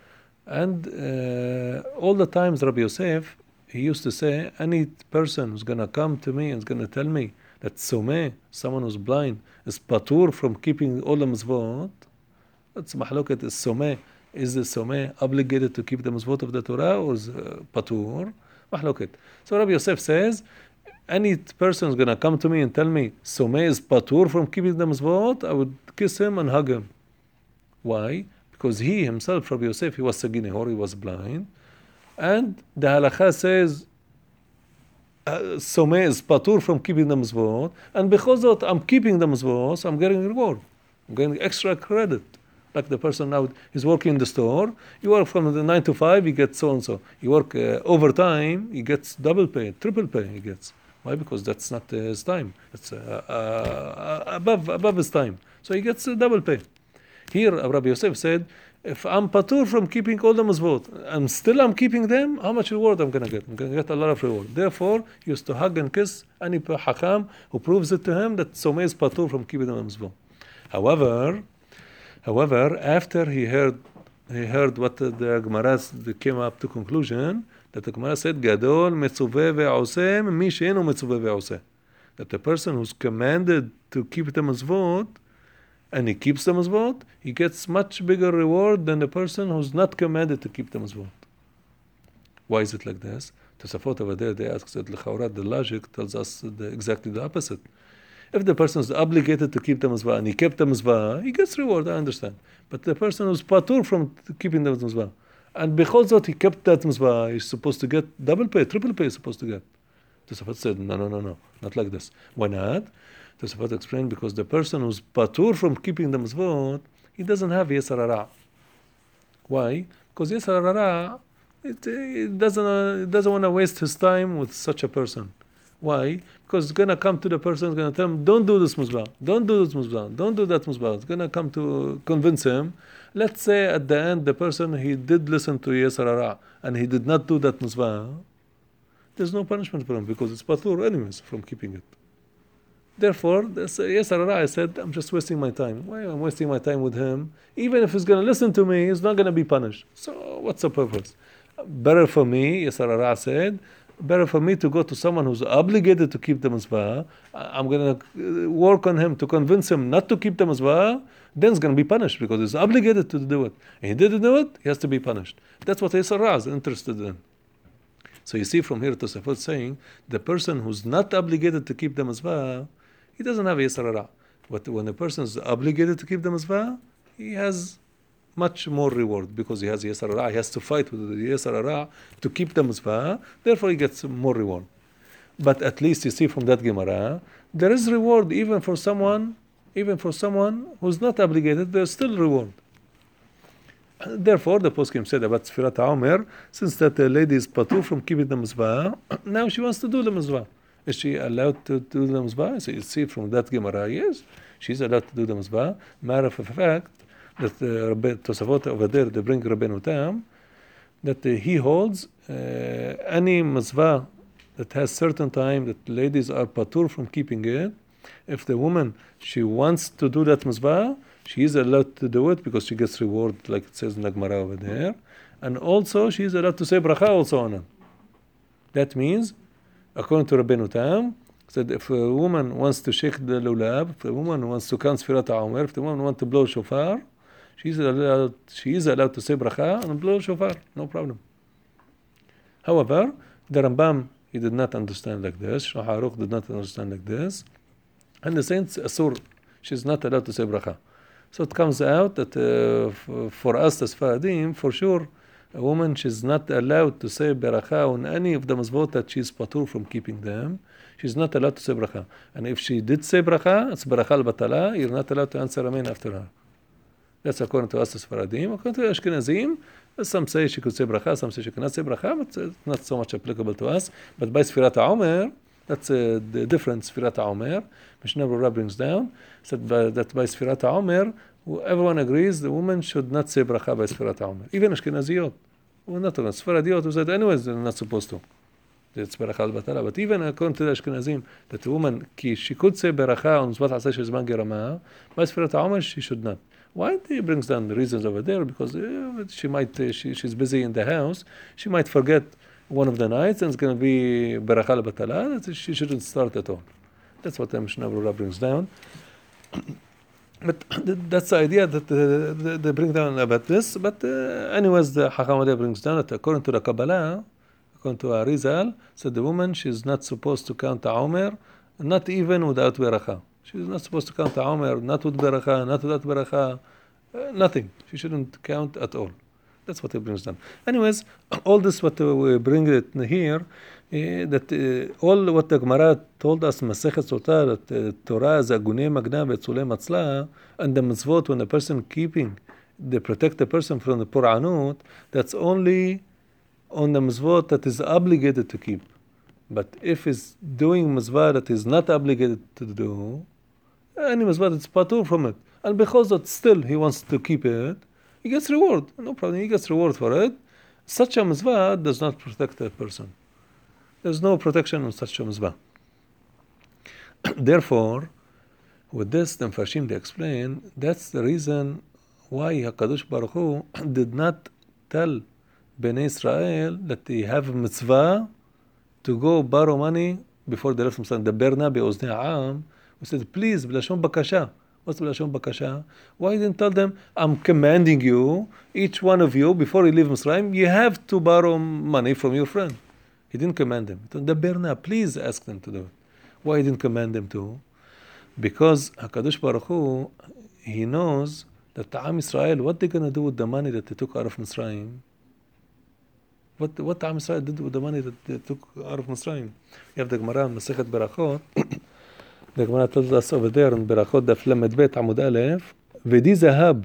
S1: And uh, all the times Rabbi Yosef, he used to say, any person who's going to come to me and is going to tell me that Someh, someone who's blind, is patur from keeping all the mitzvot, that's mahloket, is Someh. Is the Someh obligated to keep the mitzvot of the Torah or is uh, patur? Mahloket. So Rabbi Yosef says, any person who's going to come to me and tell me Someh is patur from keeping the mitzvot, I would kiss him and hug him. Why? Because he himself, Rabbi Yosef, he was Sagini Hor, he was blind. And the halakha says, uh, Someh is patur from keeping the mitzvot. And because of that, I'm keeping the mitzvot, so I'm getting reward. I'm getting extra credit. Like the person now, he's working in the store. You work from the nine to five, he gets so and so. You work uh, overtime, he gets double pay, triple pay he gets. Why? Because that's not uh, his time. It's uh, uh, above above his time. So he gets uh, double pay. Here, Rabbi Yosef said, if I'm patur from keeping all the mitzvot, and still I'm keeping them, how much reward I'm going to get? I'm going to get a lot of reward. Therefore, he used to hug and kiss any hakam who proves it to him that Someh is patur from keeping the mitzvot. However, however, after he heard he heard what the, the Gemara came up to conclusion, that the Gemara said, Gadol metzuveh ve'oseh mi she'enu metzuveh ve'oseh. That the person who's commanded to keep the mitzvot, and he keeps the mitzvot, he gets much bigger reward than the person who's not commanded to keep the mitzvot. Why is it like this? Tosafot over there, they ask that the logic tells us the, exactly the opposite. If the person is obligated to keep the mitzvah and he kept the mitzvah, he gets reward, I understand. But the person who's patur from keeping the mitzvah, and because of he kept that mitzvah, he's supposed to get double pay, triple pay, he's supposed to get. Tosafot said, no, no, no, no, not like this. Why not? Tosafot explained, because the person who's patur from keeping the mitzvot, he doesn't have Yetzer Hara. Why? Because Yetzer Hara, it, it doesn't uh, it doesn't want to waste his time with such a person. Why? Because it's gonna come to the person, it's gonna tell him, don't do this mitzvah, don't do this mitzvah, don't do that mitzvah. It's gonna come to convince him. Let's say at the end the person, he did listen to Yetzer Hara and he did not do that mitzvah. There's no punishment for him because it's patur anyways from keeping it. Therefore, Yetzer Hara, I said, I'm just wasting my time. Why am I wasting my time with him? Even if he's going to listen to me, he's not going to be punished. So what's the purpose? Better for me, Yetzer Hara said, better for me to go to someone who's obligated to keep the mitzvah. I'm going to work on him to convince him not to keep the mitzvah. Then he's going to be punished because he's obligated to do it. And he didn't do it, he has to be punished. That's what Yetzer Hara is interested in. So you see from here, Tosafot saying, the person who's not obligated to keep the mitzvah, he doesn't have Yetzer Hara. But when a person is obligated to keep the mitzvah, he has much more reward because he has Yetzer Hara. He has to fight with the Yetzer Hara to keep the mitzvah. Therefore, he gets more reward. But at least you see from that Gemara, there is reward even for someone, even for someone who's not obligated. There's still reward. Therefore, the poskim said about Sfirat Omer, since that the lady is patur from keeping the mitzvah, now she wants to do the mitzvah. Is she allowed to do the mitzvah? So you see from that Gemara, yes, she's allowed to do the mitzvah. Matter of fact, that uh, Tosafot over there, they bring Rabbeinu Tam, that uh, he holds uh, any mitzvah that has certain time that ladies are patur from keeping it. If the woman, she wants to do that mitzvah, she is allowed to do it because she gets reward, like it says in the Gemara over there. And also, she is allowed to say bracha also on it. That means, according to Rabbeinu Tam, said if a woman wants to shake the lulab, if a woman wants to count Sfirat Omer, if the woman wants to blow shofar, she's allowed, she is allowed to say bracha and blow shofar, no problem. However, the Rambam, he did not understand like this. Shulchan Aruch did not understand like this. And the saints, Asur, she's not allowed to say bracha. So it comes out that uh, f- for us as Faradim, for sure, a woman, she's not allowed to say bracha on any of the mitzvot that she's patur from keeping them. She's not allowed to say bracha. And if she did say bracha, it's bracha al-batala, you're not allowed to answer amen after her. That's according to us as Faradim. According to Ashkenazim, some say she could say bracha, some say she cannot say bracha, but it's not so much applicable to us. But by Sfirat HaOmer, that's uh, the different Sfirat HaOmer. Mishnah Berurah brings down said by, that by Sfirat HaOmer, everyone agrees the woman should not say bracha by Sfirat HaOmer. Even Ashkenaziyot. We're not talking Sfaradiyot who said anyways they're not supposed to. It's bracha al-batala. But even according to the Ashkenazim, that the woman, she could say bracha on Zvat Asay Shezman Gerama, by Sfirat HaOmer she should not. Why he brings down the reasons over there? Because uh, she might, uh, she, she's busy in the house. She might forget one of the nights, and it's going to be Beracha al-Batala. She shouldn't start at all. That's what the Mishnah Berurah brings down. But that's the idea that uh, they bring down about this. But uh, anyways, the Hacham brings down that according to the Kabbalah, according to Arizal, so the woman, she's not supposed to count the Omer, not even without Beracha. She's not supposed to count the Omer, not with Beracha, not without Beracha, uh, nothing. She shouldn't count at all. That's what he brings down. Anyways, all this what we bring it here, uh, that uh, all what the Gemara told us, Masechet Sotah, that uh, Torah is a gunei magna betzulei matzlah, and the mitzvot when a person keeping, they protect the person from the Pur'anut, that's only on the mitzvot that is obligated to keep. But if he's doing mitzvah that is not obligated to do, any mitzvah that's patur from it, and because that still he wants to keep it, he gets reward. No problem, he gets reward for it. Such a mitzvah does not protect a person. There's no protection on such a mitzvah. Therefore, with this, the Mfarshim, they explain, that's the reason why HaKadosh Baruch Hu did not tell Bnei Israel that they have a mitzvah to go borrow money before they left from Mitzrayim. The Berna be'oznei ha'am, we said, please, b'lashon bakasha. What's b'lashon bakasha? Why didn't tell them, I'm commanding you, each one of you, before you leave Mitzrayim, you have to borrow money from your friend. He didn't command them. He told the Berna, please ask them to do it. Why he didn't command them to? Because HaKadosh Baruch Hu, he knows that the Am Yisrael, what they're going to do with the money that they took out of Mitzrayim? What what Am Yisrael did with the money that they took out of Mitzrayim? You have the Gemara in Masechet Berachot. The Gemara tells us over there in Berachot Daf Lamed Bet Amud Aleph, V'di zahab.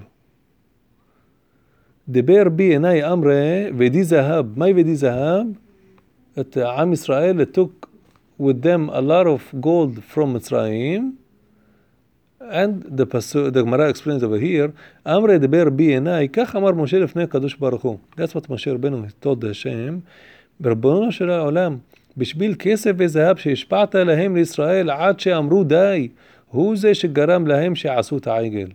S1: Deber bi enai amre v'di zahab. My v'di zahab, that Am Yisrael took with them a lot of gold from Mitzrayim. And the Pasu, the Gemara explains over here, Amre deber bi enai, kach amar Moshe lefnei Kadosh Baruch Hu. That's what Moshe Rabbeinu told Hashem. ברבונו של העולם, בשביל כסף וזהב שהשפעת להם לישראל עד שאמרו די, הוא זה שגרם להם שעשו את העגל.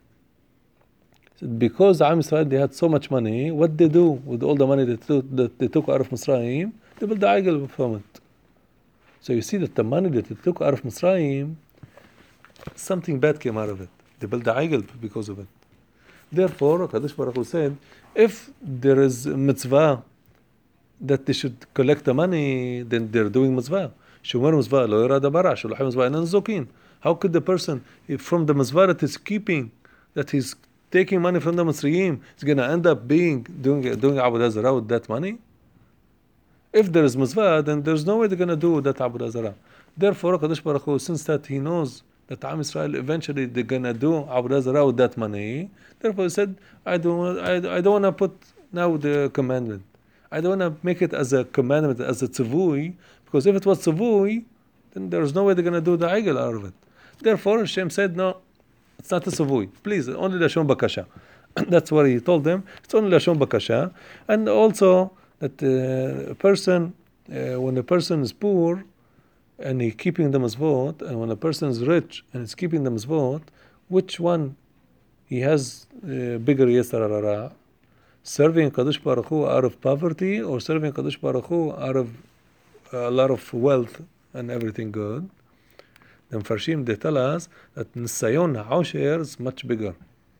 S1: Because Am Yisrael, they had so much money, what they do with all the money that they took, that they took out of Mitzrayim? They built the عجل from it. So you see that the money that they took out of Mitzrayim, something bad came out of it. They built the عجل because of it. Therefore, Kadosh Baruch Hu said, if there is a mitzvah that they should collect the money, then they're doing mitzvah. Shomer mitzvah, lo yirad bara, sholochim mitzvah, enan zokin. How could the person, if from the mitzvah that he's keeping, that he's taking money from the Mitzrayim, is going to end up being doing doing Avodah Zarah with that money? If there is mitzvah, then there's no way they're going to do that Avodah Zarah. Therefore, Kadosh Baruch Hu, since that he knows that Am Yisrael eventually they're going to do Avodah Zarah with that money, therefore he said, I don't, I, I don't want to put now the commandment. I don't want to make it as a commandment, as a tzivui, because if it was tzivui, then there's no way they're going to do the igel out of it. Therefore, Hashem said, no, it's not a tzivui. Please, only lashon bakasha. That's what he told them. It's only lashon bakasha. And also, that uh, a person, uh, when a person is poor, and he's keeping the mitzvot, and when a person is rich, and he's keeping the mitzvot, which one he has uh, bigger yetzer hara? Serving Kadosh Baruch Hu out of poverty, or serving Kadosh Baruch Hu out of a lot of wealth and everything good? The Mfarshim, they tell us that Nisayon Ha'osher is much bigger.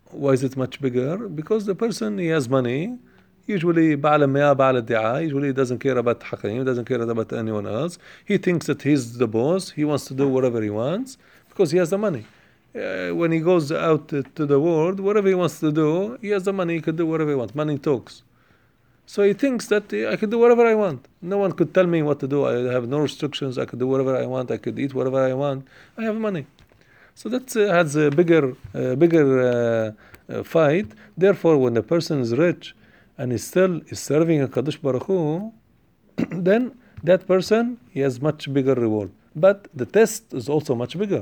S1: Why is it much bigger? Because the person, he has money, usually بعلم ما بعل ادعاء, usually doesn't care about حقيم, doesn't care about anyone else. He thinks that he's the boss, he wants to do whatever he wants because he has the money. Uh, when he goes out to, to the world, whatever he wants to do, he has the money, he can do whatever he wants. Money talks. So he thinks that uh, I can do whatever I want. No one could tell me what to do. I have no restrictions. I could do whatever I want. I could eat whatever I want. I have money. So that uh, has a bigger, uh, bigger uh, uh, fight. Therefore, when a person is rich and is still is serving a Kadosh Baruch Hu, then that person, he has much bigger reward. But the test is also much bigger.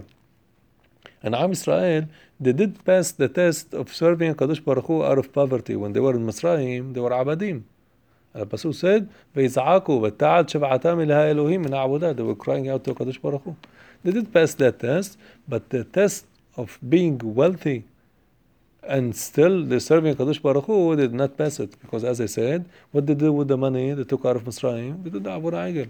S1: And Am Israel, they did pass the test of serving Kadosh Baruch Hu out of poverty. When they were in Misraim, they were abadim. And the Pasuk said, "V'yizaku v'ta'al shev'atam ilaha Elohim min ha'avodah." They were crying out to Kadosh Baruch Hu. They did pass that test, but the test of being wealthy and still they're serving Kadosh Baruch Hu, they did not pass it. Because as I said, what did they do with the money they took out of Misraim? They did the Avodah Igel.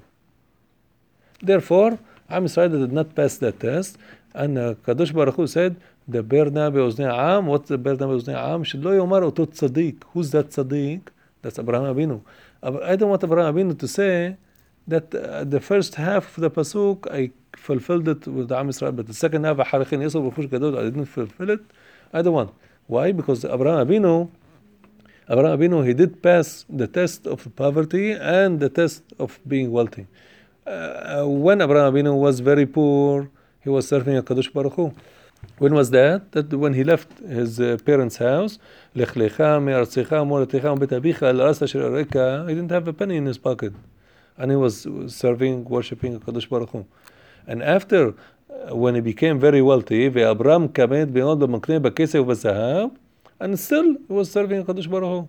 S1: Therefore, Am Israel did not pass that test. And uh, Kadosh Baruch Hu said, the berna be'oznei Am. What's the berna be'oznei Am? Shelo yomar otot tzaddik. Who's that tzaddik? That's Abraham Avinu. I don't want Abraham Avinu to say that uh, the first half of the pasuk I fulfilled it with the Am Israel, but the second half Harachin Yisrael b'fush gadol I didn't fulfill it. I don't want. Why? Because Abraham Avinu, Abraham Avinu, he did pass the test of poverty and the test of being wealthy. Uh, when Abraham Avinu was very poor, he was serving a Kadosh Baruch Hu. When was that? That when he left his uh, parents' house, Lech lecha me'artzecha moletecha u'bet abicha el aras asher areka, he didn't have a penny in his pocket. And he was serving, worshipping a Kadosh Baruch Hu. And after, uh, when he became very wealthy, ve'Abram kamed be'od b'makneh b'kesef u'b'zahav, and still he was serving a Kadosh Baruch Hu.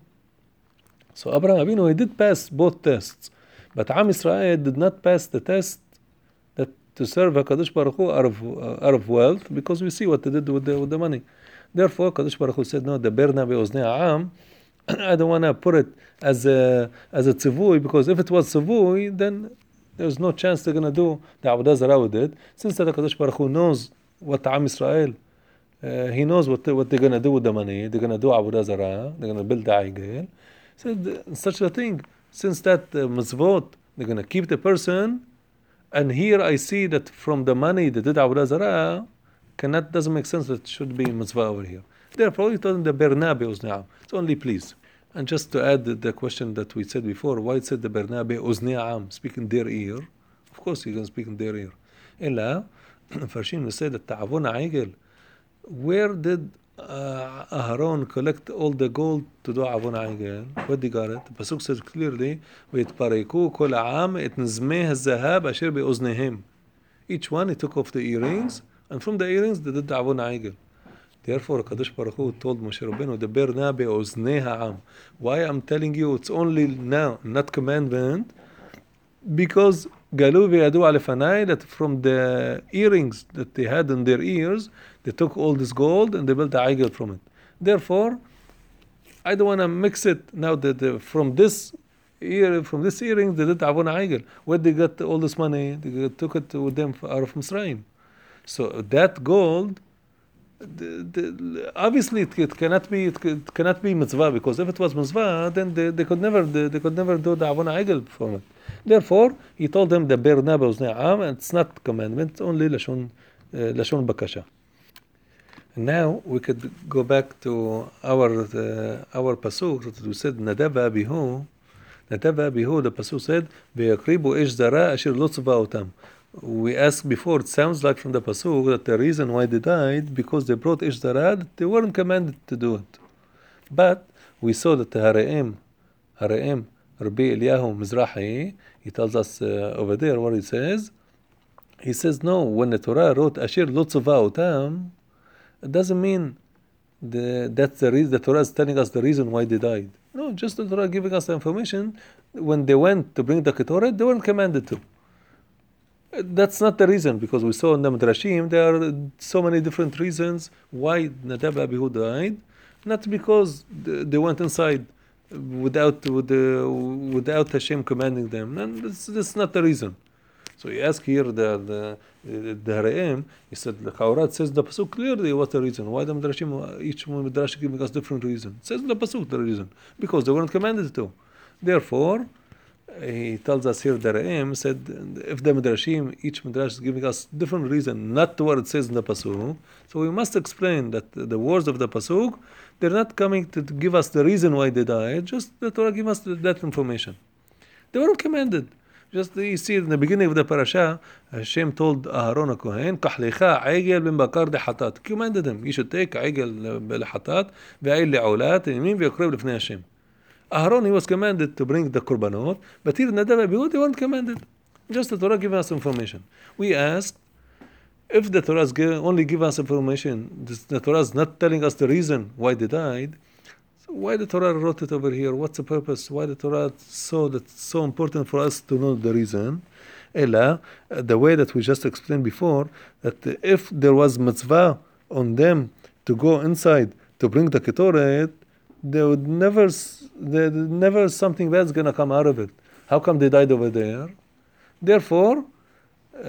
S1: So Abraham Avinu, he did pass both tests. But Am Israel did not pass the test that to serve HaKadosh Baruch Hu out of, uh, out of wealth, because we see what they did with the, with the money. Therefore, Kadosh Baruch Hu said, no, the berna be'oznei Am, I don't want to put it as a, as a tzivui, because if it was tzivui, then there's no chance they're going to do the Avodah Zarah with it. Since that HaKadosh Baruch Hu knows what Am Israel, uh, he knows what, they, what they're going to do with the money. They're going to do Avodah Zarah, they're going to build the Igel. So such a thing. Since that uh, mitzvot, they're going to keep the person, and here I see that from the money they did Avodah Zarah, cannot, doesn't make sense that it should be mitzvah over here. Therefore, he told him the berna be'oznei Am. It's only please. And just to add the, the question that we said before, why it said the berna be'oznei Am, speak in their ear? Of course you can speak in their ear. Ella, Farshim will say that ta'avon ha'igel, where did uh, Aharon collect all the gold to do Avon Ha'igel? Where they got it? The Pasuk says clearly, وَيَتْپَرَيْكُوا كُلَ عَامٍ إِتْ نِزْمِهَ الزَّهَابَ أَشِرْ بِأُذْنِهِمْ. Each one, he took off the earrings, and from the earrings they did the Avon Ha'igel. Therefore, Kadosh Baruch Hu told Moshe Rabbeinu, the berna be'oznei ha'am. Why I'm telling you it's only now, not commandment? Because Galu ve'yadu alefanai, that from the earrings that they had in their ears, they took all this gold and they built the Igel from it. Therefore, I don't want to mix it now that the, from this ear, from this earring they did Avon Igel. Where they got all this money? They took it with them out of Misraim. So that gold, the, the, obviously it, it cannot be it, it cannot be mitzvah, because if it was mitzvah, then they, they could never they, they could never do the Avon Igel from it. Therefore, he told them the berna be'oznei Am, and it's not commandment, it's only lashon uh, lashon bakasha. Now we could go back to our uh, our pasuk that we said Nadav Abihu. Nadav Abihu, the pasuk said ve'yakribu ish zara asher lo tzava otam. We asked before, it sounds like from the pasuk that the reason why they died because they brought ish zara, that they weren't commanded to do it. But we saw that the Hareim, Hareim, Rabbi Eliyahu Mizrahi, he tells us uh, over there what he says. He says no, when the Torah wrote asher lo tzava otam, it doesn't mean the, that's the reason the Torah is telling us the reason why they died. No, just the Torah giving us the information. When they went to bring the Ketoret, they weren't commanded to. That's not the reason, because we saw in the Midrashim there are so many different reasons why Nadav Abihu died. Not because they went inside without with the, without Hashem commanding them. And that's, that's not the reason. So he asked here the the the Haraim, he said the Khawrat says the pasuk clearly what's the reason. Why the Midrashim, each Midrash giving us different reason. It says in the pasuk the reason. Because they weren't commanded to. Therefore, he tells us here the Haraim said if the Midrashim, each Midrash is giving us different reason, not to what it says in the pasuk. So we must explain that the words of the pasuk, they're not coming to give us the reason why they died, just the Torah give us that information. They weren't commanded. Just you see in the beginning of the parasha, Hashem told Aharon HaKohen, Kahlecha Aigel ben Bakar de Hatat. Commanded him, you should take Aigel lehatat, ve'ayil le'olat, yamin ve'yokrev lefnei Hashem. Aharon, he was commanded to bring the korbanot, but here Nadav and Abihu, they weren't commanded. Just the Torah giving us information. We asked, if the Torah only give us information, the Torah is not telling us the reason why they died, so why the Torah wrote it over here? What's the purpose? Why the Torah saw that it's so important for us to know the reason? Ella, the way that we just explained before, that if there was mitzvah on them to go inside to bring the ketoret, they would never, they, never something bad's gonna come out of it. How come they died over there? Therefore, uh,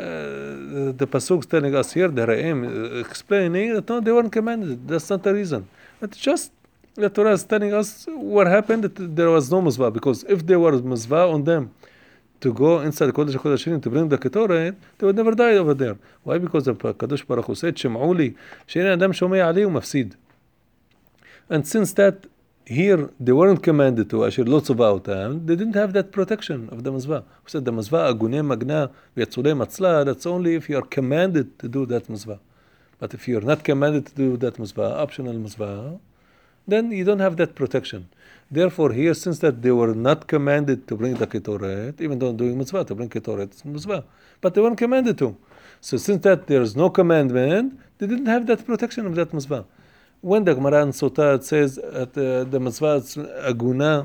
S1: the pasuk is telling us here, the Haraim explaining that no, they weren't commanded. That's not the reason. But just the Torah is telling us what happened, that there was no mitzvah. Because if there was mitzvah on them to go inside the Kodesh HaKodashim to bring the Ketoret, they would never die over there. Why? Because the Kadosh Baruch Hu said, Shem'u li, she'en adam shomei ali u'mafsid. And since that, here they weren't commanded to Asher lo tzava otam, they didn't have that protection of the mitzvah. We said the mitzvah agunei magna v'yatzulei matzla, that's only if you are commanded to do that mitzvah. But if you are not commanded to do that mitzvah, optional mitzvah, then you don't have that protection. Therefore, here, since that they were not commanded to bring the ketoret, even though doing mitzvah to bring ketoret, it's mitzvah, but they weren't commanded to. So since that there is no commandment, they didn't have that protection of that mitzvah. When the Gemara in Sotah says that uh, the mitzvah is aguna,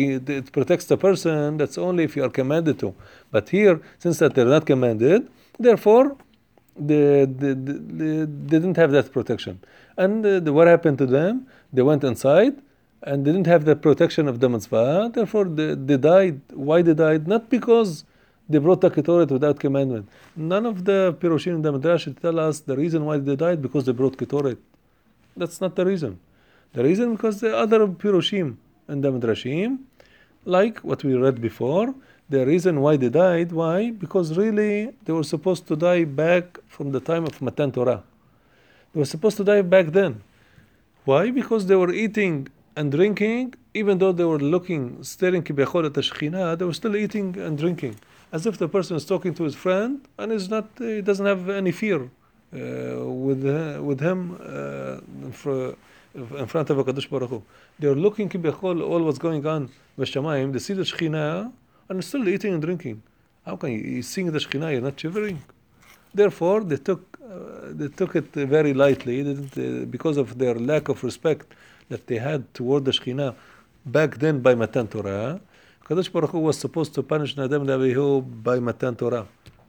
S1: it protects the person, that's only if you are commanded to. But here, since that they're not commanded, therefore, they, they, they, they didn't have that protection. And uh, the, what happened to them? They went inside and they didn't have the protection of the mitzvah, therefore they, they died. Why they died? Not because they brought the ketoret without commandment. None of the Pirushim in the Midrash tell us the reason why they died because they brought ketoret. That's not the reason. The reason because the other Pirushim in the Midrashim, like what we read before, the reason why they died, why? Because really they were supposed to die back from the time of Matan Torah. They were supposed to die back then. Why? Because they were eating and drinking, even though they were looking, staring kibechol at the Shekhinah, they were still eating and drinking, as if the person is talking to his friend and is not, uh, he doesn't have any fear uh, with uh, with him uh, in front of HaKadosh Baruch Hu. They were looking kibechol all what's going on v'shamayim. They see the Shekhinah and still eating and drinking. How can you, you seeing the Shekhinah, you're not shivering? Therefore, they took uh, they took it very lightly, they didn't, uh, because of their lack of respect that they had toward the Shekhinah back then by Matan Torah. Kadosh Baruch Hu was supposed to punish Nadav and Abihu by Matan Torah,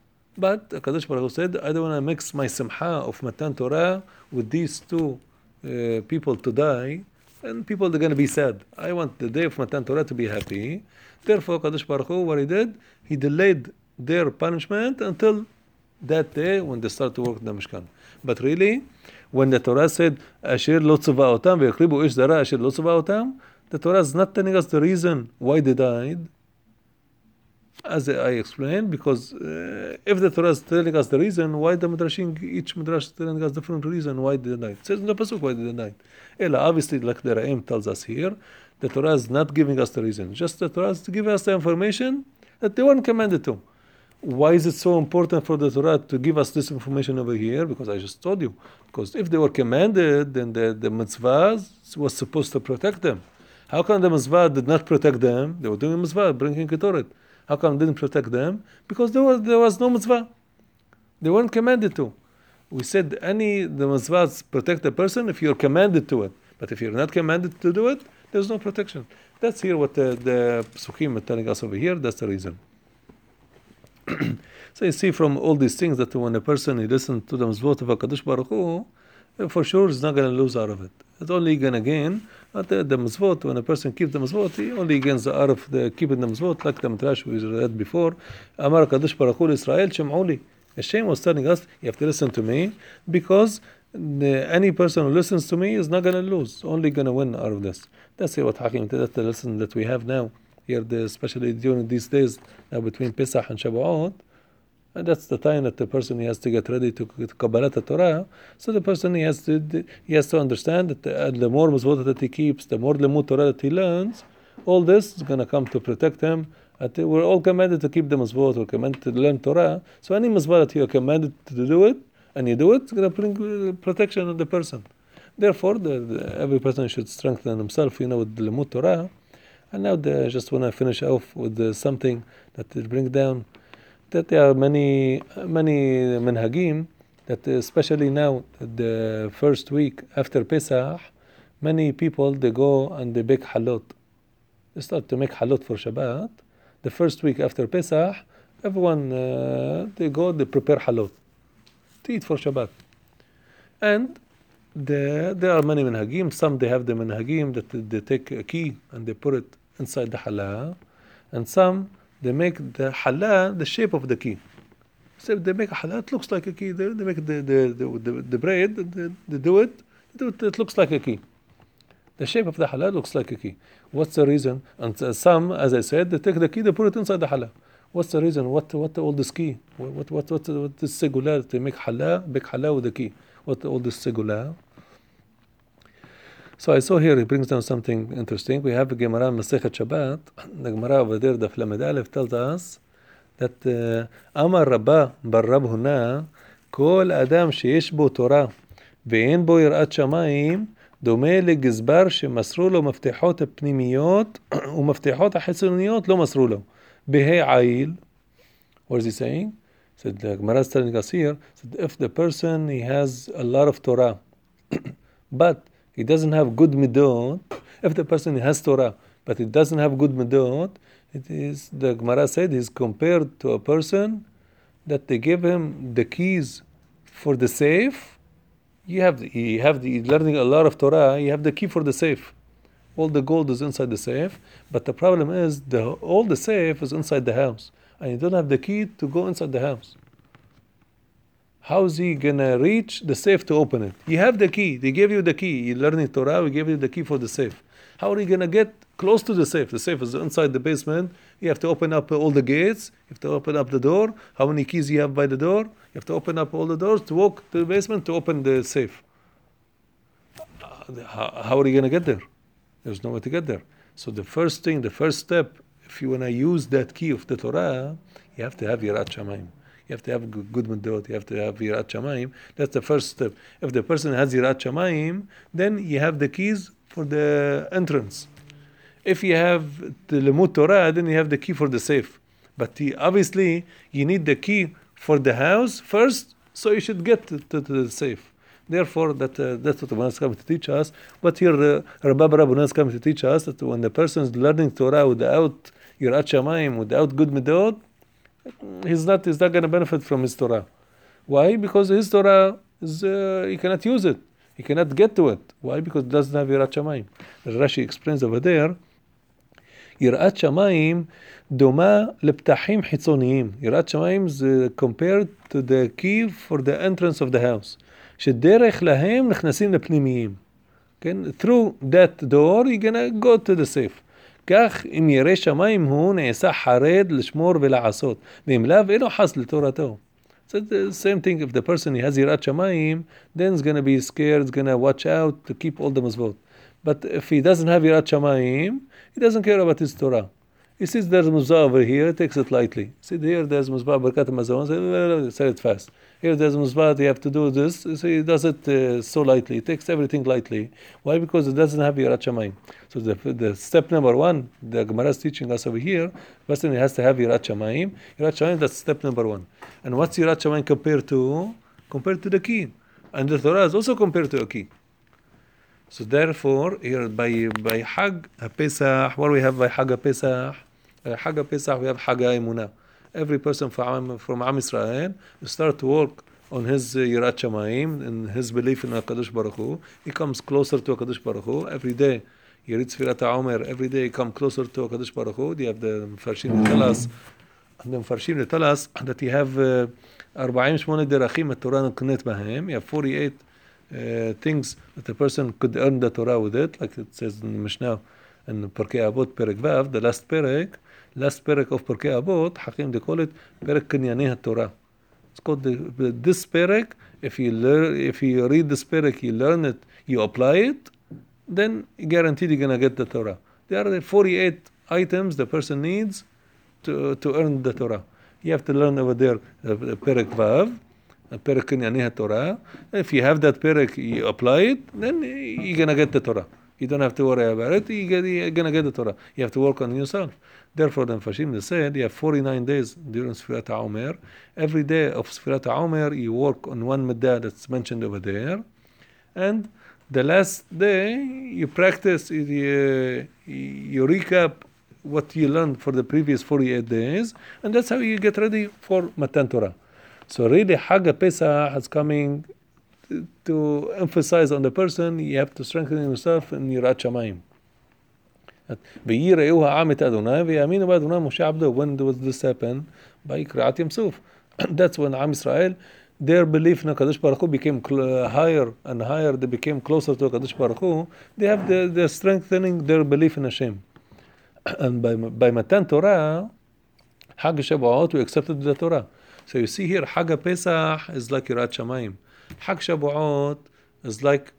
S1: but Kadosh Baruch Hu said, "I don't want to mix my simcha of Matan Torah with these two uh, people to die, and people are going to be sad. I want the day of Matan Torah to be happy." Therefore, Kadosh Baruch Hu, what he did, he delayed their punishment until that day when they start to work in the Mishkan. But really, when the Torah said, Asher lo tzava otam ve'yakribu ish zara asher lo tzava otam, the Torah is not telling us the reason why they died, as I explained, because uh, if the Torah is telling us the reason, why the Midrashim, each Midrash is telling us different reason why they died. It says in the Pasuk why they died. Ella, obviously, like the Ra'im tells us here, the Torah is not giving us the reason. Just the Torah is to give us the information that they weren't commanded to. Why is it so important for the Torah to give us this information over here? Because I just told you. Because if they were commanded, then the, the mitzvah was supposed to protect them. How come the mitzvah did not protect them? They were doing mitzvah, bringing ketoret. How come it didn't protect them? Because there was, there was no mitzvah. They weren't commanded to. We said any the mitzvahs protect the person if you're commanded to it. But if you're not commanded to do it, there's no protection. That's here what the, the Psukim are telling us over here. That's the reason. So you see from all these things that when a person he listens to the mitzvot of HaKadosh Baruch Hu, for sure he's not going to lose out of it. It's only gonna gain at the, the mitzvot. When a person keeps the mitzvot, he only gains the out of the keeping the mitzvot, like the midrash we read before. Amar Kadosh Baruch Hu Israel Shem'uli. Hashem was telling us, you have to listen to me, because the, any person who listens to me is not gonna lose, only gonna win out of this. That's what Hakim. That's the lesson that we have now here, the, especially during these days now between Pesach and Shavuot. And that's the time that the person he has to get ready to, to Kabbalat Torah. So the person he has to he has to understand that the, the more mitzvot that he keeps, the more limud Torah that he learns, all this is going to come to protect him. At, we're all commanded to keep the mitzvot. We're commanded to learn Torah. So any mitzvah that you are commanded to do it, and you do it, it's going to bring protection on the person. Therefore, the, the, every person should strengthen himself, you know, with the limud Torah. And now, the, just want to finish off with the, something that will bring down. That there are many, many minhagim that, especially now, the first week after Pesach, many people they go and they bake halot. They start to make halot for Shabbat. The first week after Pesach, everyone uh, they go they prepare halot to eat for Shabbat. And the, there are many minhagim. Some they have the minhagim that they take a key and they put it inside the challah, and some they make the challah the shape of the key. So they make a challah, it looks like a key. They, they make the the, the, the, the bread, they, they do it, they do it, it looks like a key. The shape of the challah looks like a key. What's the reason? And uh, some, as I said, they take the key, they put it inside the challah. What's the reason? What what all this key? What what what what this segula? They make challah, bake challah with the key. What all this segula? So I saw here, he brings down something interesting. We have a Gemara in Masechet Shabbat. The Gemara over there, the Lamed Aleph, tells us that Amar Rabbah bar Rab Huna, Kol Adam sheyesh bo Torah ve'en bo yirat shamayim דומה לגזבר שמסרו לו מפתחות הפנימיות ומפתחות החיצוניות לא מסרו לו. בה"א עיל. What is he saying? So the Gemara is telling us here, so if the person he has a lot of Torah, but he doesn't have good midot, if the person has Torah, but he doesn't have good midot, it is, the Gemara said, he's compared to a person that they give him the keys for the safe. You have, the, you have the, learning a lot of Torah, you have the key for the safe. All the gold is inside the safe, but the problem is the all the safe is inside the house, and you don't have the key to go inside the house. How is he gonna reach the safe to open it? You have the key. They gave you the key. You're learning Torah. We gave you the key for the safe. How are you gonna get close to the safe? The safe is inside the basement. You have to open up all the gates. You have to open up the door. How many keys you have by the door? You have to open up all the doors to walk to the basement to open the safe. How, how are you gonna get there? There's no way to get there. So the first thing, the first step, if you wanna use that key of the Torah, you have to have Yirat Shamayim. You have to have good midot. You have to have Yirat Shamayim. That's the first step. If the person has Yirat Shamayim, then you have the keys for the entrance. If you have the Limud Torah, then you have the key for the safe. But he, obviously, you need the key for the house first, so you should get to, to, to the safe. Therefore, that uh, that's what Rabbanan is coming to teach us. But here, uh, Rabbi Rabbanan is coming to teach us that when the person is learning Torah without Yirat Shamayim, without good midot, he's not he's not going to benefit from his Torah. Why? Because his Torah is uh, he cannot use it. He cannot get to it. Why? Because it doesn't have Yirat Shamayim. Rashi explains over there. Yirat Shamayim doma leptachim hitzoniyim. Yirat Shamayim is uh, compared to the key for the entrance of the house. שדרך להם נכנסים לפנימיים. כן? Through that door you're gonna go to the safe. כך אם ירא שמיים הוא נעשה חרד לשמור ולעשות. ואם לאו אינו חס לתורתו. So the same thing, if the person has Yirat Shamayim, then he's gonna be scared, he's gonna watch out to keep all the mitzvot. But if he doesn't have Yirat Shamayim, he doesn't care about his Torah. He sees there's Muzah over here, he takes it lightly. See here, there's Muzah, Birkat HaMazon, say it fast. Here there's Muzah, you have to do this, so he does it uh, so lightly, he takes everything lightly. Why? Because it doesn't have Yirat Shamayim. So the, the step number one, the Gemara is teaching us over here, person has to have Yirat Shamayim. Yirat Shamayim, that's step number one. And what's Yirat Shamayim compared to? Compared to the key. And the Torah is also compared to a key. So therefore, here by by Hag HaPesach, what do we have by Hag HaPesach? By Hag HaPesach we have Hag HaEmunah. Every person from, from Am Israel start to work on his uh, Yirat Shamayim, and his belief in HaKadosh Baruch Hu. He comes closer to HaKadosh Baruch Hu every day. He reads Sfirat HaOmer every day. He comes closer to HaKadosh Baruch Hu. They have the Mfarshim tell us, the Mfarshim tell us that you have uh, forty-eight derachim at Torah Nukunet Bahem. You have forty-eight uh, things that a person could earn the Torah with it, like it says in the Mishnah and Pirkei Avot Perek Vav, the last Perek, last Perek of Pirkei Avot, Hakim they call it Perek Kinyanei Torah. It's called the, this Perek. If you learn, if you read this Perek, you learn it, you apply it, then guaranteed you're gonna get the Torah. There are the forty-eight items the person needs to to earn the Torah. You have to learn over there uh, Perek Vav, Perek Kinyanei Torah. If you have that Perek, you apply it, then you're gonna get the Torah. You don't have to worry about it. You're gonna get the Torah. You have to work on yourself. Therefore, the Mfarshim they said you have forty-nine days during Sfirat HaOmer. Every day of Sfirat HaOmer, you work on one middah that's mentioned over there, and the last day you practice. You, you recap what you learned for the previous forty-eight days, and that's how you get ready for Matan Torah. So really, Hag Pesach is coming to emphasize on the person, you have to strengthen yourself in Yirat Shamayim. ויראו העם את אדוני ויאמינו באדוני משה עבדו. When does this happen? by קריעת ים סוף. That's when Am Israel, their belief in HaKadosh Baruch Hu became higher and higher. They became closer to HaKadosh Baruch Hu. They have the, they're strengthening their belief in Hashem. And by, by Matan Torah, Hag Shavuot, we accepted the Torah. So you see here, Hag Pesach is like Yirat Shamayim. Hag Shavuot is like,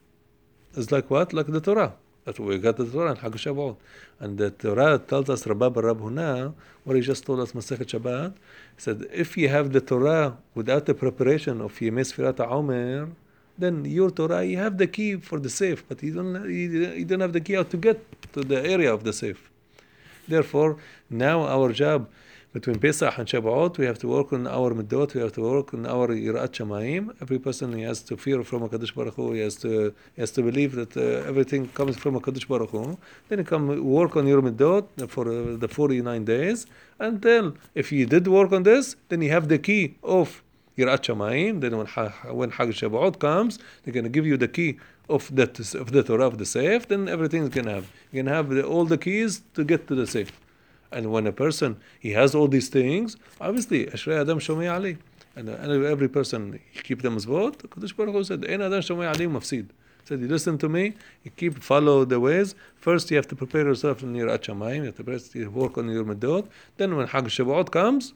S1: is like what? Like the Torah. That we got the Torah and Hag Shavuot. And the Torah tells us, Rabab Rab Huna, what he just told us, Masechet Shabbat, he said, if you have the Torah without the preparation of Yemei Sfirat HaOmer, then your Torah, you have the key for the safe, but you don't, you, you don't have the key how to get to the area of the safe. Therefore, now our job between Pesach and Shavuot, we have to work on our Middot, we have to work on our Yirat Shamayim. Every person he has to fear from HaKadosh Baruch Hu, he has to, he has to believe that uh, everything comes from HaKadosh Baruch Hu. Then you come work on your Middot for uh, the forty-nine days, and then if you did work on this, then you have the key of Yirat Shamayim. Then when, when Hag Shavuot comes, they're going to give you the key of that of the Torah of the safe, then everything is going to have. You can have the, all the keys to get to the safe. And when a person, he has all these things, obviously, Ashrei Adam Shomei Ali. And, and every person, he keep them as vote. Kadosh Baruch Hu said, Ein Adam Shomei Ali mafsid. He said, you listen to me, you keep, follow the ways. First, you have to prepare yourself in Yirat Shamayim, you have to first work on your Middot. Then when Hag Shavuot comes,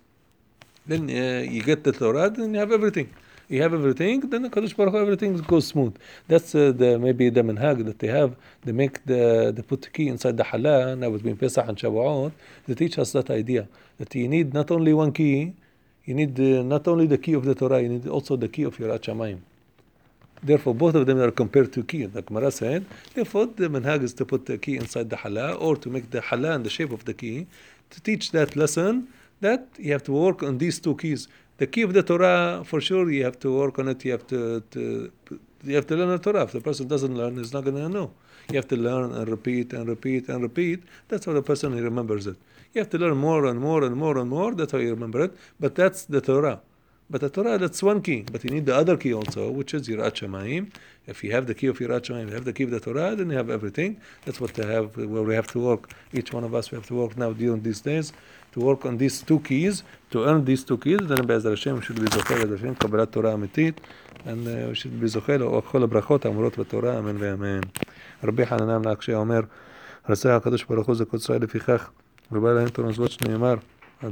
S1: then uh, you get the Torah, then you have everything. You have everything, then the Kadosh Baruch Hu, everything goes smooth. That's uh, the maybe the minhag that they have. They make the they put the key inside the halah now between Pesach and Shavuot. They teach us that idea that you need not only one key, you need uh, not only the key of the Torah, you need also the key of Yirat Shamayim. Therefore, both of them are compared to key. Like Mara said, therefore the minhag is to put the key inside the halah or to make the halah in the shape of the key to teach that lesson that you have to work on these two keys. The key of the Torah, for sure, you have to work on it. You have to, to you have to learn the Torah. If the person doesn't learn, he's not going to know. You have to learn and repeat and repeat and repeat. That's how the person he remembers it. You have to learn more and more and more and more. That's how you remember it. But that's the Torah. But the Torah, that's one key. But you need the other key also, which is Yirat Shamayim. If you have the key of Yirat Shamayim, you have the key of the Torah, then you have everything. That's what they have, where we have to work. Each one of us, we have to work now during these days, to work on these two keys, to earn these two keys. Then Be'ezrat Hashem, we should be זוכה בעזרת השם, קבלת תורה אמיתית, and uh, we should be זוכה לכל הברכות האמורות בתורה, אמן ואמן. רבי חנניה בן עקשיא אומר, רצה הקדוש ברוך הוא זכות ישראל לפיכך, ובא להם תורה זאת שנאמר,